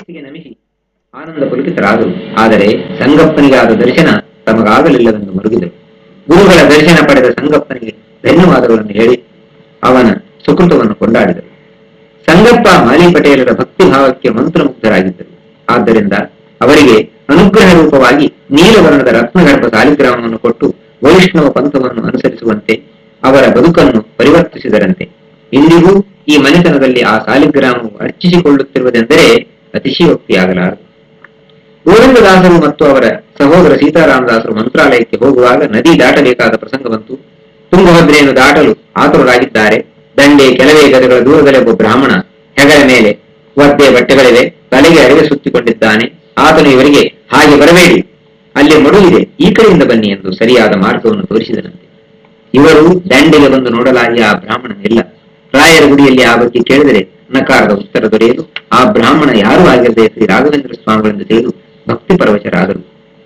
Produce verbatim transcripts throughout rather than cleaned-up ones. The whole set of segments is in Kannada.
ಶಿರಸ್ಸಿಗೆ ನಮಿಸಿ ಆನಂದ ಪುಲಕಿತರಾದರು. ಆದರೆ ಸಂಗಪ್ಪನಿಗಾದ ದರ್ಶನ ತಮಗಾಗಲಿಲ್ಲವೆಂದು ಮರುಗಿದರು. ಗುರುಗಳ ದರ್ಶನ ಪಡೆದ ಸಂಗಪ್ಪನಿಗೆ ಧನ್ಯವಾದಗಳನ್ನು ಹೇಳಿ ಅವನ ಸುಕೃತವನ್ನು ಕೊಂಡಾಡಿದರು. ಸಂಗಪ್ಪ ಮಾಲಿ ಪಟೇಲರ ಭಕ್ತಿ ಭಾವಕ್ಕೆ ಮಂತ್ರಮುಗ್ಧರಾಗಿದ್ದರು. ಆದ್ದರಿಂದ ಅವರಿಗೆ ಅನುಗ್ರಹ ರೂಪವಾಗಿ ನೀಲವರ್ಣದ ರತ್ನಗರ್ಭ ಸಾಲಿಗ್ರಾಮವನ್ನು ಕೊಟ್ಟು ವೈಷ್ಣವ ಪಂಥವನ್ನು ಅನುಸರಿಸುವಂತೆ ಅವರ ಬದುಕನ್ನು ಪರಿವರ್ತಿಸಿದರಂತೆ. ಇಂದಿಗೂ ಈ ಮನೆತನದಲ್ಲಿ ಆ ಸಾಲಿಗ್ರಾಮವು ಅರ್ಚಿಸಿಕೊಳ್ಳುತ್ತಿರುವುದೆಂದರೆ ಅತಿಶಯೋಕ್ತಿಯಾಗಲಾರದು. ಗೋವಿಂದದಾಸರು ಮತ್ತು ಅವರ ಸಹೋದರ ಸೀತಾರಾಮದಾಸರು ಮಂತ್ರಾಲಯಕ್ಕೆ ಹೋಗುವಾಗ ನದಿ ದಾಟಬೇಕಾದ ಪ್ರಸಂಗ ಬಂತು. ತುಂಗಭದ್ರೆಯನ್ನು ದಾಟಲು ಆತುರರಾಗಿದ್ದಾರೆ. ದಂಡೆ ಕೆಲವೇ ಗದಗಳ ದೂರದಲ್ಲಿ ಒಬ್ಬ ಬ್ರಾಹ್ಮಣ ಹೆಗಲ ಮೇಲೆ ಒದ್ದೆ ಬಟ್ಟೆಗಳಿವೆ, ತಲೆಗೆ ಅರಿವೆ ಸುತ್ತಿಕೊಂಡಿದ್ದಾನೆ. ಆತನು ಇವರಿಗೆ ಹಾಗೆ ಬರಬೇಡಿ, ಅಲ್ಲಿ ಮಡುವಿದೆ, ಈ ಕಡೆಯಿಂದ ಬನ್ನಿ ಎಂದು ಸರಿಯಾದ ಮಾರ್ಗವನ್ನು ತೋರಿಸಿದನಂತೆ. ಇವರು ದಂಡೆಗೆ ಬಂದು ನೋಡಲಾಗಿ ಆ ಬ್ರಾಹ್ಮಣನಿಲ್ಲ. ರಾಯರ ಗುಡಿಯಲ್ಲಿ ಆ ಬಗ್ಗೆ ಕೇಳಿದರೆ ನಕಾರದ ಉತ್ತರ ದೊರೆಯಲು ಆ ಬ್ರಾಹ್ಮಣ ಯಾರೂ ಆಗಿರದೆ ಶ್ರೀ ರಾಘವೇಂದ್ರ ಸ್ವಾಮಿಗಳಿಂದ ತಿಳಿದು ಭಕ್ತಿ ಪರವಶರಾದರು.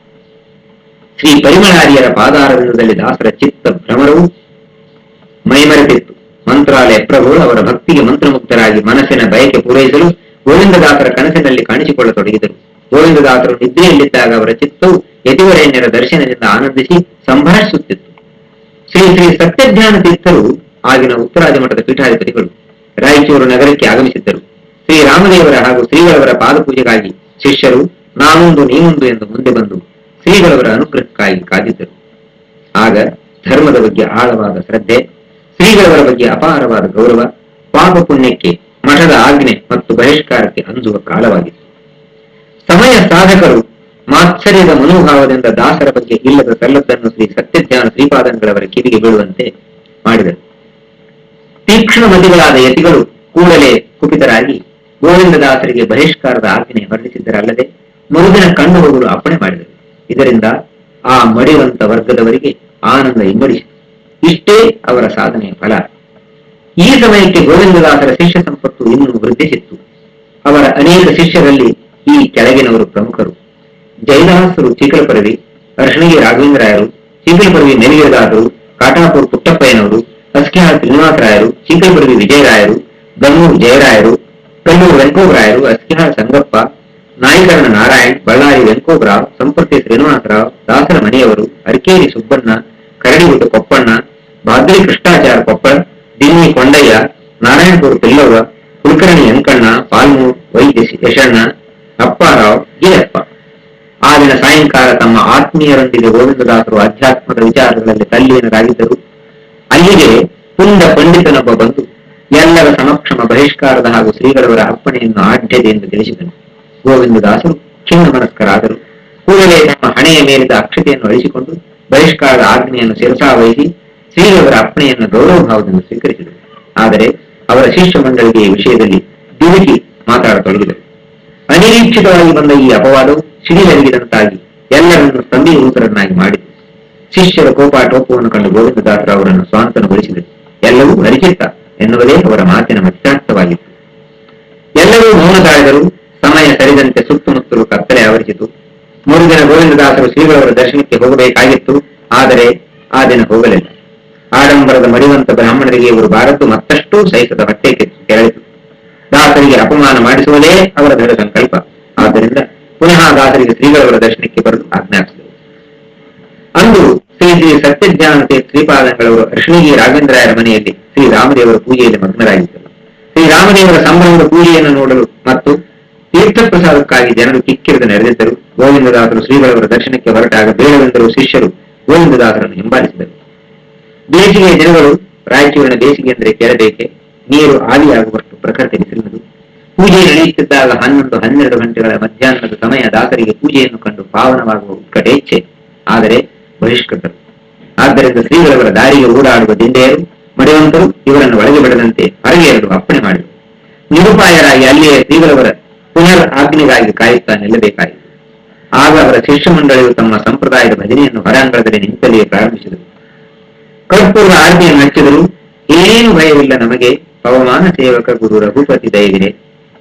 ಶ್ರೀ ಪರಿಮಳಾರಿಯರ ಪಾದಾರವಿಂದದಲ್ಲಿ ದಾಸರ ಚಿತ್ತ ಭ್ರಮರವು ಮೈಮರೆತಿತ್ತು. ಮಂತ್ರಾಲಯ ಪ್ರಭುಗಳು ಅವರ ಭಕ್ತಿಗೆ ಮಂತ್ರಮುಕ್ತರಾಗಿ ಮನಸ್ಸಿನ ಬಯಕೆ ಪೂರೈಸಲು ಗೋವಿಂದದಾಸರ ಕನಸಿನಲ್ಲಿ ಕಾಣಿಸಿಕೊಳ್ಳತೊಡಗಿದರು. ಗೋವಿಂದದಾಸರು ನಿದ್ರೆಯಲ್ಲಿದ್ದಾಗ ಅವರ ಚಿತ್ತವು ಯತಿವರೇಣ್ಯರ ದರ್ಶನದಿಂದ ಆನಂದಿಸಿ ಸಂಭಾಷಿಸುತ್ತಿತ್ತು. ಶ್ರೀ ಶ್ರೀ ಸತ್ಯಜ್ಞಾನ ತೀರ್ಥರು ಆಗಿನ ಉತ್ತರಾದಿ ಮಠದ ಪೀಠಾಧಿಪತಿಗಳು ರಾಯಚೂರು ನಗರಕ್ಕೆ ಆಗಮಿಸಿದ್ದರು. ಶ್ರೀರಾಮದೇವರ ಹಾಗೂ ಶ್ರೀಗಳವರ ಪಾದಪೂಜೆಗಾಗಿ ಶಿಷ್ಯರು ನಾನೊಂದು ನೀನೊಂದು ಎಂದು ಮುಂದೆ ಬಂದು ಶ್ರೀಗಳವರ ಅನುಗ್ರಹಕ್ಕಾಗಿ ಕಾದಿದ್ದರು. ಆಗ ಧರ್ಮದ ಬಗ್ಗೆ ಆಳವಾದ ಶ್ರದ್ಧೆ, ಶ್ರೀಗಳವರ ಬಗ್ಗೆ ಅಪಾರವಾದ ಗೌರವ, ಪಾಪ ಪುಣ್ಯಕ್ಕೆ ಮಠದ ಆಜ್ಞೆ ಮತ್ತು ಬಹಿಷ್ಕಾರಕ್ಕೆ ಅಂಜುವ ಕಾಲವಾಗಿತ್ತು. ಸಮಯ ಸಾಧಕರು ಮಾತ್ಸರ್ಯದ ಮನೋಭಾವದಿಂದ ದಾಸರ ಬಗ್ಗೆ ಇಲ್ಲದ ಸಲ್ಲದ್ದನ್ನು ಶ್ರೀ ಸತ್ಯಜ್ಞಾನ ಶ್ರೀಪಾದಂಗಳವರ ಕಿವಿಗೆ ಬೀಳುವಂತೆ ಮಾಡಿದರು. ತೀಕ್ಷ್ಣ ಮತಿಗಳಾದ ಯತಿಗಳು ಕೂಡಲೇ ಕುಪಿತರಾಗಿ ಗೋವಿಂದದಾಸರಿಗೆ ಬಹಿಷ್ಕಾರದ ಆಜ್ಞೆ ಹೊರಡಿಸಿದ್ದರಲ್ಲದೆ ಮರುದಿನ ಕಂಡು ಹೋಗಲು ಅಪ್ಪಣೆ ಮಾಡಿದರು. ಇದರಿಂದ ಆ ಮಡಿವಂತ ವರ್ಗದವರಿಗೆ ಆನಂದ ಇಮ್ಮಡಿಸಿತು. ಇಷ್ಟೇ ಅವರ ಸಾಧನೆಯ ಫಲ. ಈ ಸಮಯಕ್ಕೆ ಗೋವಿಂದದಾಸರ ಶಿಷ್ಯ ಸಂಪತ್ತು ಇನ್ನೂ ವೃದ್ಧಿಸಿತ್ತು. ಅವರ ಅನೇಕ ಶಿಷ್ಯರಲ್ಲಿ ಈ ಕೆಳಗಿನವರು ಪ್ರಮುಖರು. ಜಯದಾಸರು ಚೀಕಲಪರವಿ, ಅರ್ಶಣಗಿ ರಾಘವೇಂದ್ರಾಯರು, ಚೀಕಲಪರವಿ ಮೇಲಿಗೆದಾದರು, ಕಾಟಾಪುರ ಪುಟ್ಟಪ್ಪಯ್ಯನವರು, ಅಸ್ಕಿಹಾಳ ಶ್ರೀನಿವಾಸರಾಯರು, ಚೀಕಲಪರವಿ ವಿಜಯರಾಯರು, ಗನ್ನೂರು ಜಯರಾಯರು, ಕಲ್ಲೂರು ವೆಂಕೋಬರಾಯರು, ಅಸ್ಕಿಹಾಳ ಸಂಗಪ್ಪ, ನಾಯಿಕರಣ ನಾರಾಯಣ್, ಬಳ್ಳಾರಿ ವೆಂಕೋಬರಾವ್, ಸಂಪರ್ತಿ ಶ್ರೀನಿವಾಸರಾವ್, ದಾಸರ ಮನೆಯವರು, ಅರಕೇರಿ ಸುಬ್ಬಣ್ಣ, ಕರಡಿಗುಡ್ಡ ಕೊಪ್ಪಣ್ಣ, ಭಾದ್ರಿ ಕೃಷ್ಣಾಚಾರ ಕೊಪ್ಪಳ, ದಿನ್ನಿ ಕೊಂಡಯ್ಯ, ನಾರಾಯಣಪುರ ಪಿಲ್ಲವ್ವ, ಕುಲಕರ್ಣಿ ಅಂಕಣ್ಣ, ಪಾಲ್ಮೂರ್ ವೈದ್ಯ ಯಶಣ್ಣ, ಅಪ್ಪಾರಾವ್, ಗೀರಪ್ಪ. ಆ ದಿನ ಸಾಯಂಕಾಲ ತಮ್ಮ ಆತ್ಮೀಯರೊಂದಿಗೆ ಗೋವಿಂದದಾಸರು ಅಧ್ಯಾತ್ಮದ ವಿಚಾರಗಳಲ್ಲಿ ತಲ್ಲೀನರಾಗಿದ್ದರು. ಅಲ್ಲಿಗೆ ಪುಂಡ ಪಂಡಿತನೊಬ್ಬ ಬಂದು ಎಲ್ಲರ ಸಮಕ್ಷಮ ಬಹಿಷ್ಕಾರದ ಹಾಗೂ ಶ್ರೀಗಳವರ ಅರ್ಪಣೆಯನ್ನು ಆಢ್ಯತೆಯಿಂದ ತಿಳಿಸಿದನು. ಗೋವಿಂದದಾಸರು ಖಿನ್ನ ಮನಸ್ಕರಾದರು. ಕೂಡಲೇ ತಮ್ಮ ಹಣೆಯ ಮೇಲಿದ ಅಕ್ಷತೆಯನ್ನು ಅಳಿಸಿಕೊಂಡು ಬಹಿಷ್ಕಾರದ ಆಜ್ಞೆಯನ್ನು ಶಿರಸಾವಹಿಸಿ ಶ್ರೀಗಳವರ ಅರ್ಪಣೆಯನ್ನು ಗೌರವ ಭಾವದಿಂದ ಸ್ವೀಕರಿಸಿದರು. ಆದರೆ ಅವರ ಶಿಷ್ಯ ಮಂಡಳಿಗೆ ಈ ವಿಷಯದಲ್ಲಿ ದುಡುಕಿ ಮಾತಾಡತೊಡಗಿದರು. ಅನಿರೀಕ್ಷಿತವಾಗಿ ಬಂದ ಈ ಅಪವಾದವು ಸಿಡಿಲರಿಗಿದಂತಾಗಿ ಎಲ್ಲರನ್ನು ಸ್ತಂಭೀಭೂತರನ್ನಾಗಿ ಮಾಡಿತು. ಶಿಷ್ಯರ ಕೋಪಾಟೋಪವನ್ನು ಕಂಡು ಗೋವಿಂದದಾಸರು ಅವರನ್ನು ಸ್ವಾಂತನಗೊಳಿಸಿದರು. ಎಲ್ಲವೂ ಹರಿಚಿತ್ತ ಎನ್ನುವುದೇ ಅವರ ಮಾತಿನ ಮಧ್ಯಾರ್ಥವಾಗಿತ್ತು. ಎಲ್ಲರೂ ಮೌನ ತಾಳಿದರು. ಸಮಯ ಸರಿದಂತೆ ಸುತ್ತಮುತ್ತಲು ಕತ್ತಲೆ ಆವರಿಸಿತು. ಮರುದಿನ ಗೋವಿಂದದಾಸರು ಶ್ರೀಗಳವರ ದರ್ಶನಕ್ಕೆ ಹೋಗಬೇಕಾಗಿತ್ತು. ಆದರೆ ಆ ದಿನ ಹೋಗಲಿಲ್ಲ. ಆಡಂಬರದ ಮಡಿವಂತ ಬ್ರಾಹ್ಮಣರಿಗೆ ಇವರು ಬಾರದ್ದು ಮತ್ತಷ್ಟು ಸಹಿಸದ ಹೊಟ್ಟೆ ಕೆರಳಿತು. ದಾಸರಿಗೆ ಅಪಮಾನ ಮಾಡಿಸುವುದೇ ಅವರ ದೃಢ ಸಂಕಲ್ಪ. ಆದ್ದರಿಂದ ಪುನಃ ದಾಸರಿಗೆ ಶ್ರೀಗಳವರ ದರ್ಶನಕ್ಕೆ ಬರಲು ಆಜ್ಞಾಪಿಸಿದರು. ಅಂದು ಶ್ರೀ ಶ್ರೀ ಸತ್ಯಜ್ಞಾನ ಶ್ರೀಪಾದಂಗಳವರು ಅರ್ಶಣಗಿ ರಾಘವೇಂದ್ರಾಯರ ಮನೆಯಲ್ಲಿ ಶ್ರೀರಾಮದೇವರ ಪೂಜೆಯಲ್ಲಿ ಮಗ್ನರಾಗಿದ್ದರು. ಶ್ರೀರಾಮದೇವರ ಸಂಭ್ರಮದ ಪೂಜೆಯನ್ನು ನೋಡಲು ಮತ್ತು ತೀರ್ಥ ಪ್ರಸಾದಕ್ಕಾಗಿ ಜನರು ಕಿಕ್ಕಿರಿದು ನೆರೆದಿದ್ದರು. ಗೋವಿಂದದಾಸರು ಶ್ರೀಗಳವರ ದರ್ಶನಕ್ಕೆ ಹೊರಟಾಗ ಬೇಡವೆಂದರು ಶಿಷ್ಯರು ಗೋವಿಂದದಾಸರನ್ನು ಹಿಂಬಾಲಿಸಿದರು. ಬೇಸಿಗೆಯ ದಿನಗಳು. ರಾಯಚೂರಿನ ಬೇಸಿಗೆ ಅಂದರೆ ಕೆಳಬೇಕೆ, ನೀರು ಆವಿಯಾಗುವಷ್ಟು ಪ್ರಖರತೆ ಬಿಸಿಲಿನದು. ಪೂಜೆ ನಡೆಯುತ್ತಿದ್ದಾಗ ಹನ್ನೊಂದು ಹನ್ನೆರಡು ಗಂಟೆಗಳ ಮಧ್ಯಾಹ್ನದ ಸಮಯ ದಾಸರಿಗೆ ಪೂಜೆಯನ್ನು ಕಂಡು ಪಾವನವಾಗುವ ಉತ್ಕಟೇಚ್ಛೆ. ಆದರೆ ಬಹಿಷ್ಕೃತರು. ಆದ್ದರಿಂದ ಶ್ರೀಗಳವರ ದಾರಿಗೆ ಓಡಾಡುವ ದಿಂಡೆಯರು ಮಡಿವಂತರು ಇವರನ್ನು ಒಳಗೆ ಬಿಡದಂತೆ ಹೊರಗೆ ಇರಲು ಅಪ್ಪಣೆ ಮಾಡಿದರು. ನಿರುಪಾಯರಾಗಿ ಅಲ್ಲಿಯೇ ಶ್ರೀಗಳವರ ಪುನರ್ ಆಜ್ಞೆಗಾಗಿ ಕಾಯುತ್ತಾ ನಿಲ್ಲಬೇಕಾಯಿತು. ಆಗ ಅವರ ಶಿಷ್ಯ ಮಂಡಳಿಯು ತಮ್ಮ ಸಂಪ್ರದಾಯದ ಭಜನೆಯನ್ನು ಹೊರಾಂಗಣದಲ್ಲಿ ನಿಂತಲ್ಲಿಯೇ ಪ್ರಾರಂಭಿಸಿದರು. ಕರ್ಪೂರದ ಆರತಿಯನ್ನು ಹಚ್ಚಿದರು. ಏನೇನು ಭಯವಿಲ್ಲ ನಮಗೆ, ಪವಮಾನ ಸೇವಕ ಗುರು ರಘುಪತಿ ದಯವಿದೆ.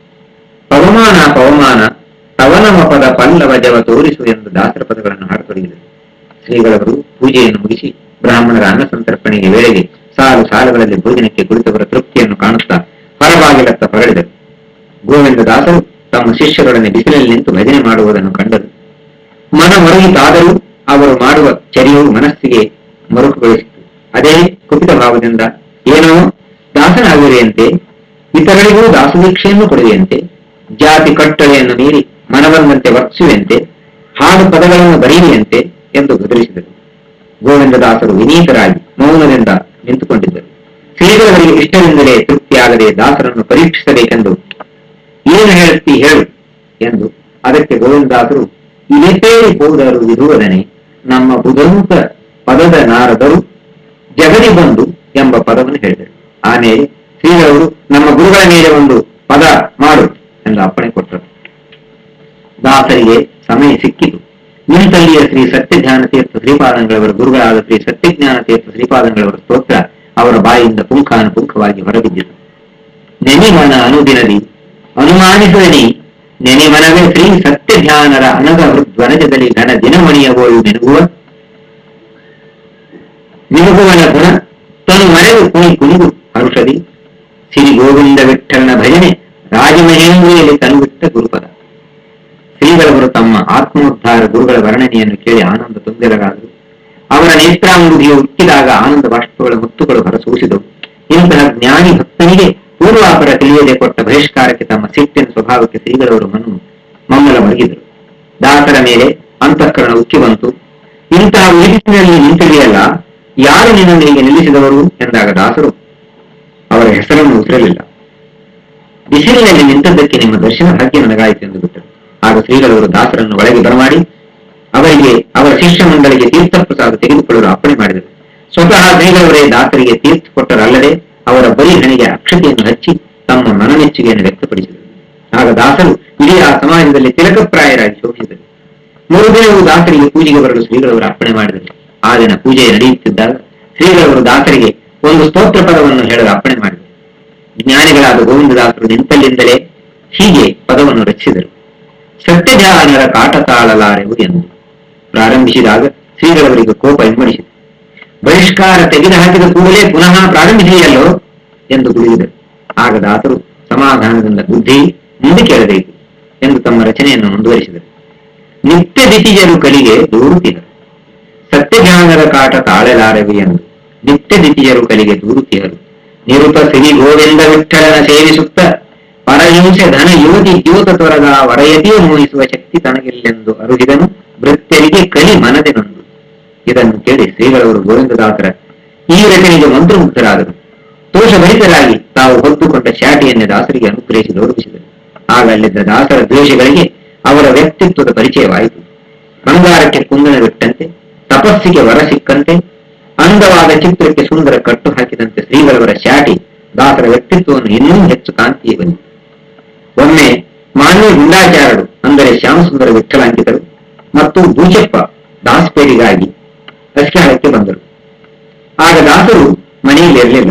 ಪವಮಾನ ಪವಮಾನ ತವನಮಪದ ಪಲ್ಲವ ಜವ ತೋರಿಸು ಎಂದು ದಾಸರ ಪದಗಳನ್ನು ಹಾಡತೊಡಗಿದರು. ಶ್ರೀಗಳವರು ಪೂಜೆಯನ್ನು ಮುಗಿಸಿ ಬ್ರಾಹ್ಮಣರ ಅನ್ನ ಸಂತರ್ಪಣೆಗೆ ವೇಳೆಗೆ ಸಾಲು ಸಾಲುಗಳಲ್ಲಿ ಭೋಜನಕ್ಕೆ ಕುಳಿತವರ ತೃಪ್ತಿಯನ್ನು ಕಾಣುತ್ತಾ ಹೊರಬಾಗಿಲತ್ತ ಹೊರಳಿದರು. ಗೋವಿಂದದಾಸರು ತಮ್ಮ ತಮ್ಮ ಶಿಷ್ಯರೊಡನೆ ಬಿಸಿಲಲ್ಲಿ ನಿಂತು ಭಜನೆ ಮಾಡುವುದನ್ನು ಕಂಡರು. ಮನ ಮರುಗಿತಾದರೂ ಅವರು ಮಾಡುವ ಚರ್ಯವು ಮನಸ್ಸಿಗೆ ಮರುಕುಗೊಳಿಸಿತು. ಅದೇ ಕುಪಿತ ಭಾವದಿಂದ ಏನೋ ದಾಸನಾಗುವೆಯಂತೆ, ಇತರರಿಗೂ ದಾಸದೀಕ್ಷೆಯನ್ನು ಕೊಡುವೆಯಂತೆ, ಜಾತಿ ಕಟ್ಟಳೆಯನ್ನು ಮೀರಿ ಮನವಂದಂತೆ ವರ್ತಿಸುವಂತೆ, ಹಾಡು ಪದಗಳನ್ನು ಬರೆಯುವಂತೆ ಎಂದು ಗದರಿಸಿದರು. ಗೋವಿಂದದಾಸರು ವಿನೀತರಾಗಿ ಮೌನದಿಂದ ನಿಂತುಕೊಂಡಿದ್ದರು. ಶ್ರೀಗಳವರಿಗೆ ಇಷ್ಟದಿಂದಲೇ ತೃಪ್ತಿಯಾಗದೆ ದಾಸರನ್ನು ಪರೀಕ್ಷಿಸಬೇಕೆಂದು, ಏನು ಹೇಳುತ್ತಿ ಹೇಳು ಎಂದು. ಅದಕ್ಕೆ ಗೋವಿಂದದಾಸರು, ಇಲೆಪೇರಿ ಹೋದರು ವಿಧುವದನೆ ನಮ್ಮ ಬುಧಂತ ಪದದ ನಾರದರು ಜಗದಿ ಬಂದು ಎಂಬ ಪದವನ್ನು ಹೇಳಿದರು. ಆಮೇಲೆ ಶ್ರೀಗಳವರು ನಮ್ಮ ಗುರುಗಳ ಮೇಲೆ ಒಂದು ಪದ ಮಾಡು ಎಂದು ಅಪ್ಪಣೆ ಕೊಟ್ಟರು. ದಾಸರಿಗೆ ಸಮಯ ಸಿಕ್ಕಿತು. ನಿಂತಲ್ಲಿಯ ಶ್ರೀ ಸತ್ಯಜ್ಞಾನ ತೀರ್ಥ ಶ್ರೀಪಾದಂಗಳವರ ಗುರುಗಳಾದ ಶ್ರೀ ಸತ್ಯಜ್ಞಾನ ತೀರ್ಥ ಶ್ರೀಪಾದಂಗಳವರ ಸ್ತೋತ್ರ ಅವರ ಬಾಯಿಯಿಂದ ಪುಂಖಾನುಪುಂಖವಾಗಿ ಹೊರಬಿದ್ದಿತು. ನೆನಿಮನ ಅನುದಿನದಿ ಅನುಮಾನಿಸುವನಿ ನೆನಿಮನವೇ ಶ್ರೀ ಸತ್ಯಜ್ಞಾನರ ಅನಗ ಹೃದ್ವನಜದಲ್ಲಿ ಘನ ದಿನಮಣಿಯವೋಳು ನೆನಗುವ ನಿಮಗುವನ ಗುಣ ತನು ಮರೆದು ಕುಣಿ ಕುಣಿದು ಹರುಷದಿ ಶ್ರೀ ಗೋವಿಂದ ವಿಠಲನ ಭಜನೆ ರಾಜಮಹೇಂದ್ರಿಯಲ್ಲಿ ತನುವಿಟ್ಟ ಗುರುಪದ. ಶ್ರೀಗಳವರು ತಮ್ಮ ಆತ್ಮೋದ್ಧಾರ ಗುರುಗಳ ವರ್ಣನೆಯನ್ನು ಕೇಳಿ ಆನಂದ ತುಂಬಿರರಾದರು. ಅವರ ನೇತ್ರಾಂಗುದಿಯು ಉಕ್ಕಿದಾಗ ಆನಂದ ಬಾಷ್ಪಗಳ ಮುತ್ತುಗಳು ಹೊರಸೂಸಿದವು. ಇಂತಹ ಜ್ಞಾನಿ ಭಕ್ತನಿಗೆ ಪೂರ್ವಾಪರ ತಿಳಿಯದೆ ಕೊಟ್ಟ ಬಹಿಷ್ಕಾರಕ್ಕೆ ತಮ್ಮ ಸಿಟ್ಟಿನ ಸ್ವಭಾವಕ್ಕೆ ಶ್ರೀಗಳವರು ಮನ್ನು ಮಮ್ಮಲ ಮಡಗಿದರು. ದಾಸರ ಮೇಲೆ ಅಂತಃಕರಣ ಉಕ್ಕಿ ಬಂತು. ಇಂತಹ ಉಳಿಸಿನಲ್ಲಿ ನಿಂತಿದೆಯಲ್ಲ, ಯಾರು ನಿನ್ನನ್ನು ಹೀಗೆ ನಿಲ್ಲಿಸಿದವರು ಎಂದಾಗ ದಾಸರು ಅವರ ಹೆಸರನ್ನು ಉಸಿರಲಿಲ್ಲ. ಬಿಸಿಲಿನಲ್ಲಿ ನಿಂತದ್ದಕ್ಕೆ ನಿಮ್ಮ ದರ್ಶನ ಭಾಗ್ಯ ನನಗಾಯಿತು ಎಂದು ಬಿಟ್ಟರು. ಆಗ ಶ್ರೀಗಳವರು ದಾಸರನ್ನು ಒಳಗೆ ಬರಮಾಡಿ ಅವರಿಗೆ ಅವರ ಶಿಷ್ಯ ಮಂಡಳಿಗೆ ತೀರ್ಥಪ್ರಸಾದ ತೆಗೆದುಕೊಳ್ಳಲು ಅಪ್ಪಣೆ ಮಾಡಿದರು. ಸ್ವತಃ ಶ್ರೀಗಳವರೇ ದಾಸರಿಗೆ ತೀರ್ಥ ಕೊಟ್ಟರಲ್ಲದೆ ಅವರ ಬರಿ ಹಣೆಗೆ ಅಕ್ಷತೆಯನ್ನು ಹಚ್ಚಿ ತಮ್ಮ ಮನಮೆಚ್ಚುಗೆಯನ್ನು ವ್ಯಕ್ತಪಡಿಸಿದರು. ಆಗ ದಾಸರು ಇಡೀ ಆ ಸಮಾಜದಲ್ಲಿ ತಿಲಕಪ್ರಾಯರಾಗಿ ಶೋಭಿಸಿದರು. ಮೂರು ದಿನವೂ ದಾಸರಿಗೆ ಪೂಜೆಗೆ ಬರಲು ಶ್ರೀಗಳವರು ಅಪ್ಪಣೆ ಮಾಡಿದರು. ಆ ದಿನ ಪೂಜೆ ನಡೆಯುತ್ತಿದ್ದಾಗ ಶ್ರೀಗಳವರು ದಾಸರಿಗೆ ಒಂದು ಸ್ತೋತ್ರ ಪದವನ್ನು ಹೇಳಲು ಅಪ್ಪಣೆ ಮಾಡಿದರು. ಜ್ಞಾನಿಗಳಾದ ಗೋವಿಂದದಾಸರು ನಿಂತಲ್ಲಿಂದಲೇ ಹೀಗೆ ಪದವನ್ನು ರಚಿಸಿದರು. ಸತ್ಯಜ್ಞಾನರ ಕಾಟ ತಾಳಲಾರೆವು ಎಂದು ಪ್ರಾರಂಭಿಸಿದಾಗ ಶ್ರೀಗಳವರಿಗೆ ಕೋಪ ಇಮ್ಮಡಿಸಿತು. ಬಹಿಷ್ಕಾರ ತೆಗೆದು ಹಾಕಿದ ಕೂಡಲೇ ಪುನಃ ಪ್ರಾರಂಭಿಸಿಯಲ್ಲೋ ಎಂದು ಗುಳಿದರು. ಆಗ ದಾಸರು ಸಮಾಧಾನದಿಂದ ಬುದ್ಧಿ ಮುಂದೆ ಕೇಳಬೇಕು ಎಂದು ತಮ್ಮ ರಚನೆಯನ್ನು ಮುಂದುವರಿಸಿದರು. ನಿತ್ಯ ದಿತಿಜರು ಕಲಿಗೆ ದೂರುತ್ತಿದರು. ಸತ್ಯಜ್ಞಾನರ ಕಾಟ ತಾಳಲಾರವಿ ಎಂದು ನಿತ್ಯ ದಿತಿಜರು ಕಲಿಗೆ ದೂರುತ್ತಿಯರು. ನಿರುತ ಶ್ರೀ ಗೋವಿಂದ ವಿಠಲನ ಸೇವಿಸುತ್ತ ಪರಹಿಂಸೆ ಧನ ಯುವತಿ ದ್ಯೂತ ತೊರಗ ವರಯತಿಯ ಮೋಹಿಸುವ ಶಕ್ತಿ ತನಗಿಲ್ಲೆಂದು ಅರುಹಿದನು ಭೃತ್ಯರಿಗೆ ಕಲಿ ಮನದೆನೊಂದು. ಇದನ್ನು ಕೇಳಿ ಶ್ರೀಗಳವರು ಗೋವಿಂದದಾಸರ ಈ ರಚನೆಗೆ ಮಂತ್ರಮುಗ್ಧರಾದರು. ದೋಷಭರಿತರಾಗಿ ತಾವು ಹೊತ್ತುಕೊಂಡ ಶಾಟಿಯನ್ನೇ ದಾಸರಿಗೆ ಅನುಗ್ರಹಿಸಿ ಗೌರವಿಸಿದರು. ಆಗ ಅಲ್ಲಿದ್ದ ದಾಸರ ದ್ವೇಷಗಳಿಗೆ ಅವರ ವ್ಯಕ್ತಿತ್ವದ ಪರಿಚಯವಾಯಿತು. ಬಂಗಾರಕ್ಕೆ ಕುಂದಣವಿಟ್ಟಂತೆ, ತಪಸ್ಸಿಗೆ ವರ ಸಿಕ್ಕಂತೆ, ಅಂದವಾದ ಚಿತ್ರಕ್ಕೆ ಸುಂದರ ಕಟ್ಟು ಹಾಕಿದಂತೆ ಶ್ರೀಗಳವರ ಶಾಟಿ ದಾಸರ ವ್ಯಕ್ತಿತ್ವವನ್ನು ಇನ್ನೂ ಹೆಚ್ಚು ಕಾಂತಿಯೇ ಬಂದಿತು. ಒಮ್ಮೆ ಮಾನ್ಯ ಗುಂಡಾಚಾರರು ಅಂದರೆ ಶ್ಯಾಮಸುಂದರ ವಿಠಲಾಂಕಿತರು ಮತ್ತು ಬೂಚಪ್ಪ ದಾಸಪೇರಿಗಾಗಿ ಅಸ್ಕಾಳಕ್ಕೆ ಬಂದರು. ಆಗ ದಾಸರು ಮನೆಯಲ್ಲಿ ಇರಲಿಲ್ಲ.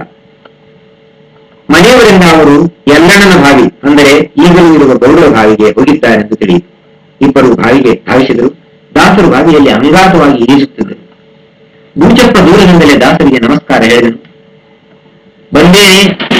ಮನೆಯವರಿಂದ ಅವರು ಎಲ್ಲಣ್ಣನ ಬಾವಿ ಅಂದರೆ ಈಗಲೂ ಇರುವ ಗೌಡರ ಬಾವಿಗೆ ಹೋಗಿದ್ದಾರೆಂದು ತಿಳಿಯಿತು. ಇಬ್ಬರು ಬಾವಿಗೆ ಧಾವಿಸಿದರು. ದಾಸರು ಬಾವಿಯಲ್ಲಿ ಅಂಗಾತವಾಗಿ ಈಜುತ್ತಿದ್ದರು. ಬೂಚಪ್ಪ ದೂರದಿಂದಲೇ ದಾಸರಿಗೆ ನಮಸ್ಕಾರ ಹೇಳಿದನು. ಬಂದೇನೆ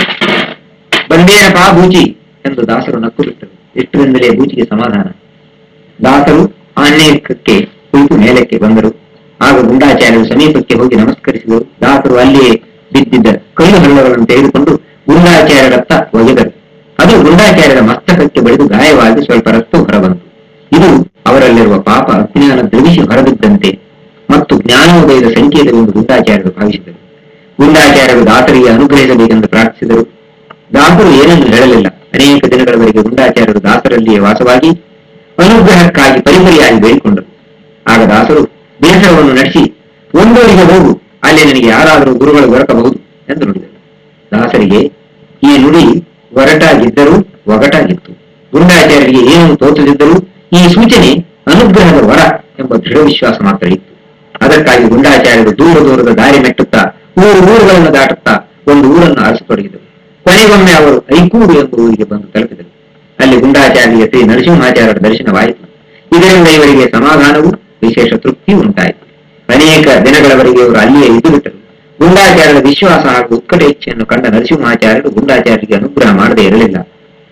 ಬಂದೇನಪಾ ಬೂಚಿ ಎಂದು ದಾಸರು ನಕ್ಕು ಬಿಟ್ಟರು. ಇಷ್ಟರಿಂದಲೇ ಬೂಚಿಗೆ ಸಮಾಧಾನ. ದಾಸರು ಆನ್ಯಕ್ಕೆ ಕುಳಿತು ಮೇಲಕ್ಕೆ ಬಂದರು. ಆಗ ಗುಂಡಾಚಾರ್ಯರು ಸಮೀಪಕ್ಕೆ ಹೋಗಿ ನಮಸ್ಕರಿಸಿದರು. ದಾಸರು ಅಲ್ಲಿಯೇ ಬಿದ್ದಿದ್ದ ಕಲ್ಲು ಹಳ್ಳಗಳನ್ನು ತೆಗೆದುಕೊಂಡು ಗುಂಡಾಚಾರ್ಯರತ್ತ ಒಗೆದರು. ಅದು ಗುಂಡಾಚಾರ್ಯರ ಮಸ್ತಕಕ್ಕೆ ಬಡಿದು ಗಾಯವಾಗಿ ಸ್ವಲ್ಪ ರಕ್ತ ಹೊರಬಂತು. ಇದು ಅವರಲ್ಲಿರುವ ಪಾಪ ಅಜ್ಞಾನ ದ್ರವಿಸಿ ಹೊರಬಿದ್ದಂತೆ ಮತ್ತು ಜ್ಞಾನೋದಯದ ಸಂಕೇತವೆಂದು ಗುಂಡಾಚಾರ್ಯರು ಭಾವಿಸಿದರು. ಗುಂಡಾಚಾರ್ಯರು ದಾಸರಿಗೆ ಅನುಗ್ರಹಿಸಬೇಕೆಂದು ಪ್ರಾರ್ಥಿಸಿದರು. ದಾಸರು ಏನನ್ನು ಹೇಳಲಿಲ್ಲ. ಅನೇಕ ದಿನಗಳವರೆಗೆ ಗುಂಡಾಚಾರ್ಯರು ದಾಸರಲ್ಲಿಯೇ ವಾಸವಾಗಿ ಅನುಗ್ರಹಕ್ಕಾಗಿ ಪರಿಪರಿಯಾಗಿ ಬೇಡಿಕೊಂಡರು. ಆಗ ದಾಸರು ಬೇಸರವನ್ನು ನಡೆಸಿ ಒಂದೂರಿಗೆ ಹೋಗು, ಅಲ್ಲಿ ನನಗೆ ಯಾರಾದರೂ ಗುರುಗಳು ದೊರಕಬಹುದು ಎಂದು ನುಡಿದರು. ದಾಸರಿಗೆ ಈ ನುಡಿ ಒರಟಾಗಿದ್ದರೂ ಒಗಟಾಗಿತ್ತು. ಗುಂಡಾಚಾರ್ಯರಿಗೆ ಏನು ತೋಚದಿದ್ದರೂ ಈ ಸೂಚನೆ ಅನುಗ್ರಹದ ವರ ಎಂಬ ದೃಢ ವಿಶ್ವಾಸ ಮಾತ್ರ ಇತ್ತು. ಅದಕ್ಕಾಗಿ ಗುಂಡಾಚಾರ್ಯರು ದೂರ ದೂರದ ದಾರಿ ಮೆಟ್ಟುತ್ತಾ ಊರು ಊರುಗಳನ್ನು ದಾಟುತ್ತಾ ಒಂದು ಊರನ್ನು ಆರಿಸತೊಡಗಿದರು. ಕೊನೆಗೊಮ್ಮೆ ಅವರು ಐಕೂರು ಎಂಬ ಊರಿಗೆ ಬಂದು ತಲುಪಿದರು. ಅಲ್ಲಿ ಗುಂಡಾಚಾರ್ಯರಿಗೆ ಶ್ರೀ ನರಸಿಂಹಾಚಾರ್ಯರ ದರ್ಶನವಾಯಿತು. ಇದರಿಂದ ಇವರಿಗೆ ಸಮಾಧಾನವೂ ವಿಶೇಷ ತೃಪ್ತಿಯೂ ಉಂಟಾಯಿತು. ಅನೇಕ ದಿನಗಳವರೆಗೆ ಇವರು ಅಲ್ಲಿಯೇ ಇದ್ದು ಬಿಟ್ಟರು. ಗುಂಡಾಚಾರ್ಯರ ವಿಶ್ವಾಸ ಹಾಗೂ ಉತ್ಕಟ ಇಚ್ಛೆಯನ್ನು ಕಂಡ ನರಸಿಂಹಾಚಾರ್ಯರು ಗುಂಡಾಚಾರ್ಯರಿಗೆ ಅನುಗ್ರಹ ಮಾಡದೇ ಇರಲಿಲ್ಲ.